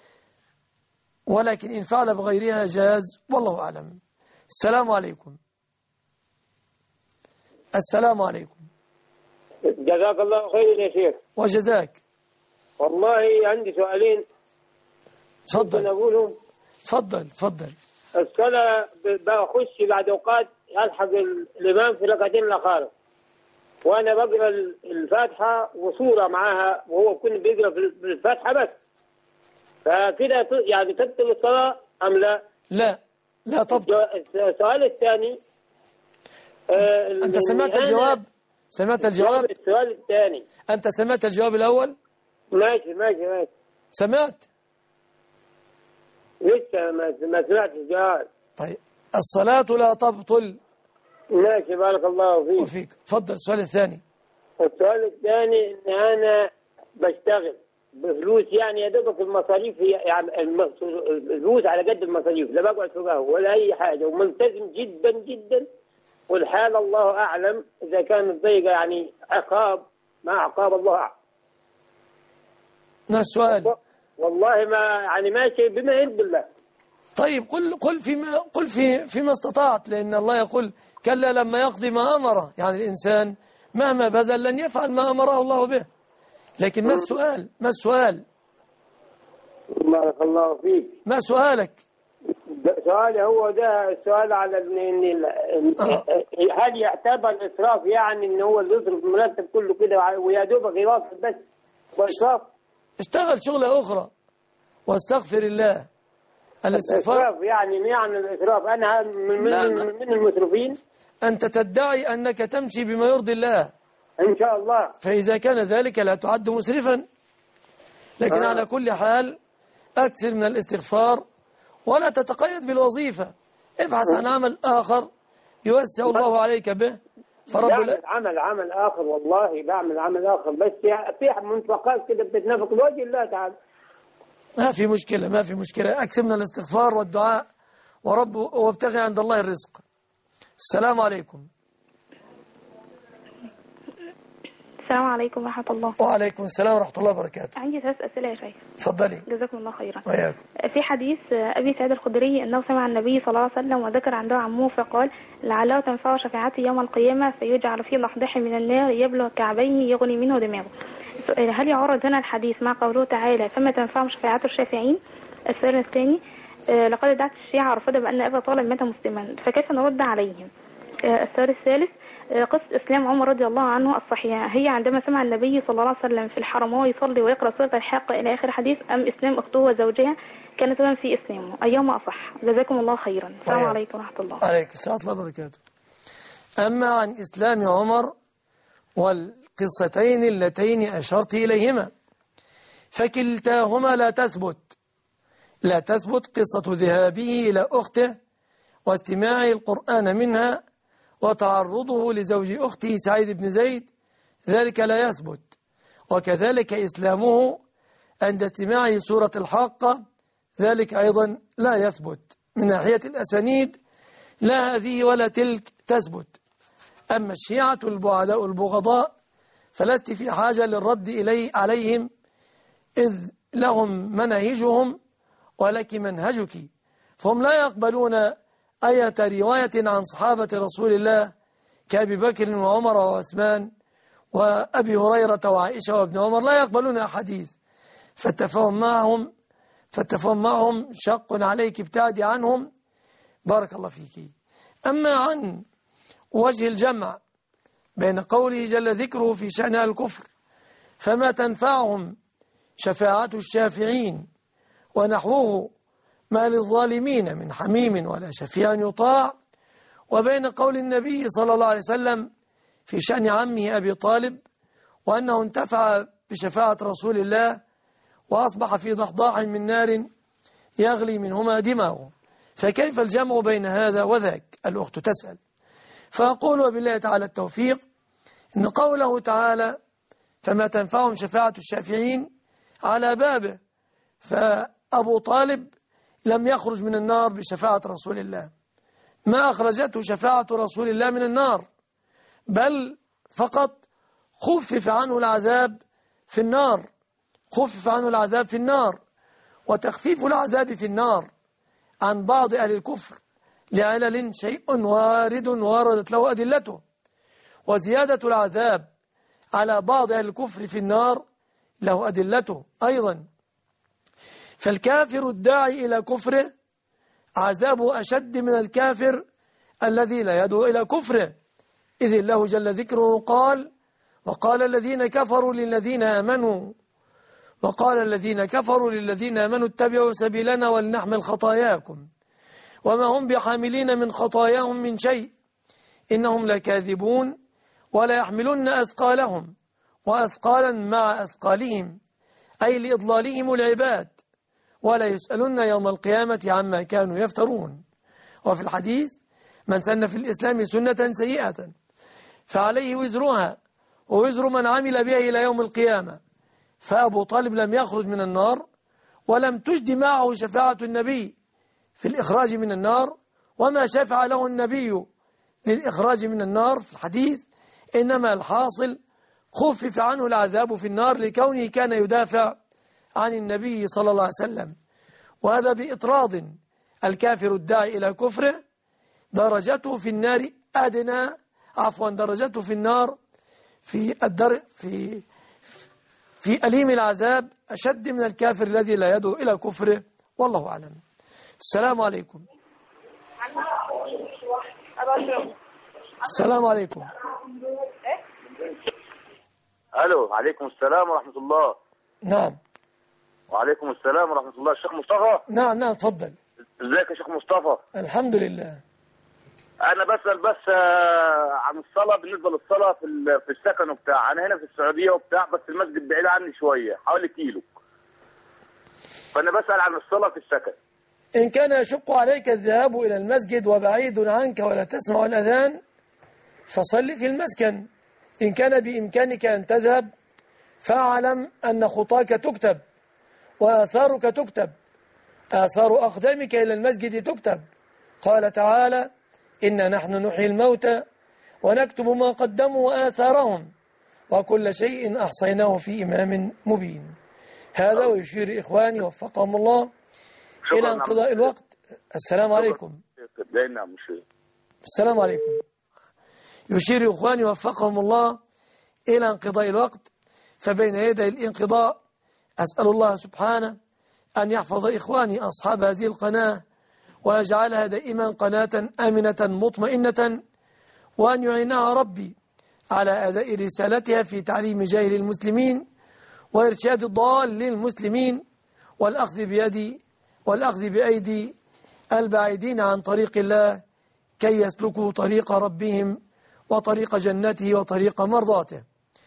ولكن إن فعل بغيرها جاز والله أعلم. السلام عليكم. السلام عليكم. جزاك الله خير يا شيخ. وجزاك. والله عندي سؤالين. تفضل. أقولهم. تفضل تفضل. الصلاة بخش بعد أوقات ألحق الإمام في ركعتين الأخيرة، وأنا بقرأ الفاتحة وسورة معاها، وهو كل بيقرأ في الفاتحة بس، فكده يعني تبطل الصلاة أم لا؟ لا لا تبطل. السؤال الثاني، آه أنت سمعت الجواب؟ سمعت الجواب؟ السؤال الثاني أنت سمعت الجواب الأول؟ ماشي ماشي ماشي. سمعت؟ لسه ما سمعت الجواب. طيب، الصلاة لا تبطل. ماشي، بارك الله فيك. وفيك. تفضل. السؤال الثاني. السؤال الثاني ان انا بشتغل بفلوس، يعني يا دوبك المصاريف هي يعني الفلوس على قد المصاريف، لا بقعد في قهوه ولا اي حاجه، وملتزم جدا جدا، والحال الله اعلم اذا كانت ضيقه يعني عقاب ما عقاب الله اعلم. ما السؤال؟ والله ما يعني ماشي بما يرضي الله. طيب قل قل فيما قل في فيما استطعت، لأن الله يقول كلا لما يقضي ما أمره، يعني الإنسان مهما بذل لن يفعل ما أمره الله به. لكن ما السؤال؟ ما السؤال؟ بارك الله فيك. ما سؤالك؟ سؤالي هو ده السؤال على ان آه. هل يعتبر الإسراف يعني ان هو اللي يصرف المرتب كله كده ويا دوبك يواصل بس وإسراف؟ اشتغل شغلة أخرى واستغفر الله. الاستغفار يعني يعني الإسراف أنا من, من, من المسرفين. أنت تدعي أنك تمشي بما يرضي الله إن شاء الله، فإذا كان ذلك لا تعد مسرفا. لكن آه. على كل حال أكثر من الاستغفار ولا تتقيد بالوظيفة، ابحث عن عمل آخر يوسع الله عليك به. فرب بعمل عمل عمل آخر، والله بعمل عمل آخر، بس في منطقات كده بتتنافق لوجه الله تعالى. ما في مشكلة ما في مشكلة أكثر من الاستغفار والدعاء ورب وابتغي عند الله الرزق. السلام عليكم. السلام عليكم ورحمة الله. وعليكم السلام ورحمة الله وبركاته. عندي ثلاث أسئلة يا شيخ. اتفضلي. جزاكم الله خيرا. وياكم. في حديث أبي سعيد الخدري أنه سمع النبي صلى الله عليه وسلم وذكر عنده عمه فقال لعله تنفع شفاعته يوم القيامة فيجعل في لحظه من النار يبلغ كعبيه يغني منه دماغه. هل يعرض هنا الحديث مع قوله تعالى فما تنفعهم شفاعة الشافعين؟ السؤال الثاني، لقد دعت الشيعة رفض بأن أبا طالب مات مسلما فكيف نرد عليهم؟ السؤال الثالث، قصة إسلام عمر رضي الله عنه الصحيحة هي عندما سمع النبي صلى الله عليه وسلم في الحرم وهو يصلي ويقرأ سورة الحاقة إلى آخر حديث، أم إسلام أخته وزوجها كان سببا في إسلامه؟ أيهما أصح؟ جزاكم الله خيرا. السلام عليكم ورحمة الله. عليكم السلام ورحمة الله وبركاته. أما عن إسلام عمر والقصتين اللتين أشرت إليهما فكلتاهما لا تثبت لا تثبت قصة ذهابه إلى أخته واستماع القرآن منها وتعرضه لزوج أخته سعيد بن زيد، ذلك لا يثبت. وكذلك إسلامه عند استماع سورة الحاقة، ذلك أيضا لا يثبت. من ناحية الأسانيد لا هذه ولا تلك تثبت. أما الشيعة البعداء البغضاء فلست في حاجة للرد إلي عليهم، إذ لهم مناهجهم ولك منهجك، فهم لا يقبلون أية رواية عن صحابة رسول الله كأبي بكر وعمر وعثمان وأبي هريرة وعائشة وابن عمر، لا يقبلون أحاديث، فالتفاهم معهم فالتفاهم معهم شق عليك، ابتعدي عنهم بارك الله فيك. أما عن وجه الجمع بين قوله جل ذكره في شأن الكفر فما تنفعهم شفاعة الشافعين ونحوه ما للظالمين من حميم ولا شفيع يطاع، وبين قول النبي صلى الله عليه وسلم في شأن عمه أبي طالب وأنه انتفع بشفاعة رسول الله وأصبح في ضحضاح من نار يغلي منهما دماغه، فكيف الجمع بين هذا وذاك؟ الأخت تسأل. فأقول وبالله تعالى التوفيق إن قوله تعالى فما تنفعهم شفاعة الشافعين على بابه، فأبو طالب لم يخرج من النار بشفاعة رسول الله، ما أخرجته شفاعة رسول الله من النار، بل فقط خفف عنه العذاب في النار خفف عنه العذاب في النار وتخفيف العذاب في النار عن بعض أهل الكفر لعلل شيء وارد واردت له أدلته، وزيادة العذاب على بعض أهل الكفر في النار له أدلته أيضا. فالكافر الداعي إلى كفره عذابه أشد من الكافر الذي لا يدعو إلى كفره، إذ الله جل ذكره قال وقال الذين كفروا للذين آمنوا وقال الذين كفروا للذين آمنوا اتبعوا سبيلنا ولنحمل خطاياكم وما هم بحاملين من خطاياهم من شيء إنهم لكاذبون ولا يحملن أثقالهم وأثقالا مع أثقالهم، أي لإضلالهم العباد، ولا يسألون يوم القيامة عما كانوا يفترون. وفي الحديث من سن في الإسلام سنة سيئة فعليه وزرها ووزر من عمل بها إلى يوم القيامة. فأبو طالب لم يخرج من النار ولم تجد معه شفاعة النبي في الإخراج من النار، وما شفع له النبي للإخراج من النار في الحديث، إنما الحاصل خفف عنه العذاب في النار لكونه كان يدافع عن النبي صلى الله عليه وسلم، وهذا بإطراد الكافر الداعي إلى كفره درجته في النار أدنى عفوا درجته في النار في الدر في في أليم العذاب أشد من الكافر الذي لا يدعو إلى كفره، والله أعلم. السلام عليكم. السلام عليكم. الو، عليكم السلام ورحمة الله. نعم. وعليكم السلام ورحمة الله. الشيخ مصطفى. نعم نعم تفضل. ازيك يا شيخ مصطفى؟ الحمد لله. انا بسأل بس عن الصلاة، بالنسبة للصلاة في في السكن وبتاع، انا هنا في السعودية وبتاع، بس المسجد بعيد عني شوية حوالي كيلو، فانا بسأل عن الصلاة في السكن. إن كان يشق عليك الذهاب إلى المسجد وبعيد عنك ولا تسمع الأذان فصل في المسكن. إن كان بإمكانك أن تذهب فاعلم أن خطاك تكتب وآثارك تكتب، آثار أقدامك إلى المسجد تكتب. قال تعالى إنا نحن نحيي الموتى ونكتب ما قدموا وآثارهم وكل شيء أحصيناه في إمام مبين. هذا ويشير إخواني وفقهم الله إلى انقضاء الوقت. السلام عليكم. السلام عليكم. يشير إخواني وفقهم الله إلى انقضاء الوقت، فبين يدي الانقضاء أسأل الله سبحانه أن يحفظ إخواني أصحاب هذه القناة ويجعلها دائما قناة آمنة مطمئنة، وأن يعينها ربي على أداء رسالتها في تعليم جاهل المسلمين وإرشاد الضال للمسلمين، والأخذ بيدي والأخذ بأيدي البعيدين عن طريق الله كي يسلكوا طريق ربهم وطريق جنته وطريق مرضاته.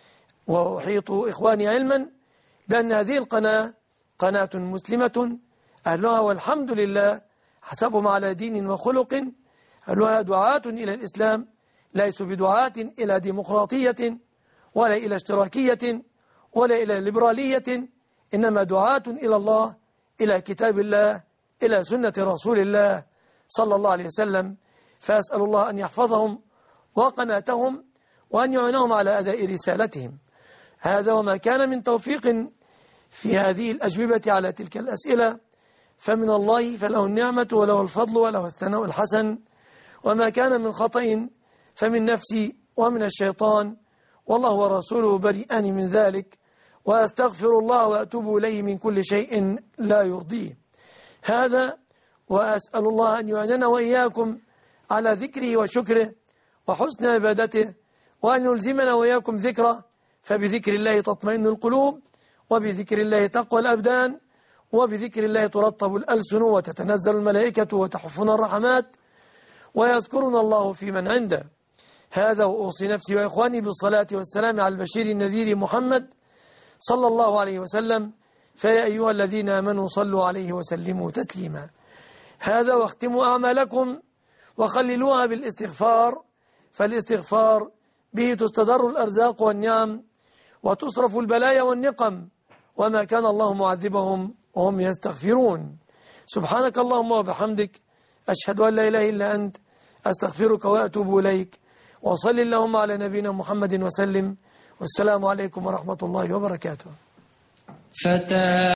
وأحيط إخواني علما بأن هذه القناة قناة مسلمة أهلها والحمد لله حسبهم على دين وخلق، أهلها دعاة إلى الإسلام، ليسوا بدعاة إلى ديمقراطية ولا إلى اشتراكية ولا إلى ليبرالية، إنما دعاة إلى الله، إلى كتاب الله، إلى سنة رسول الله صلى الله عليه وسلم. فأسأل الله أن يحفظهم وقناتهم وأن يعينهم على أداء رسالتهم. هذا وما كان من توفيق في هذه الأجوبة على تلك الأسئلة فمن الله، فله النعمة وله الفضل وله الثناء الحسن، وما كان من خطأ فمن نفسي ومن الشيطان، والله ورسوله بريئان من ذلك، وأستغفر الله وأتوب إليه من كل شيء لا يرضيه. هذا وأسأل الله أن يعيننا وإياكم على ذكره وشكره وحسن عبادته، وأن يلزمنا وإياكم ذكره، فبذكر الله تطمئن القلوب، وبذكر الله تقوى الأبدان، وبذكر الله ترطب الألسن وتتنزل الملائكة وتحفنا الرحمات، ويذكرنا الله في من عنده. هذا وأوصي نفسي وإخواني بالصلاة والسلام على البشير النذير محمد صلى الله عليه وسلم، فيا أيها الذين آمنوا صلوا عليه وسلموا تسليما. هذا واختموا أعمالكم وخللوها بالاستغفار، فالاستغفار به تستدر الأرزاق والنعم وتصرف البلايا والنقم، وما كان الله معذبهم وهم يستغفرون. سبحانك اللهم وبحمدك، أشهد أن لا إله إلا أنت، أستغفرك وأتوب إليك، وصل اللهم على نبينا محمد وسلم، والسلام عليكم ورحمة الله وبركاته.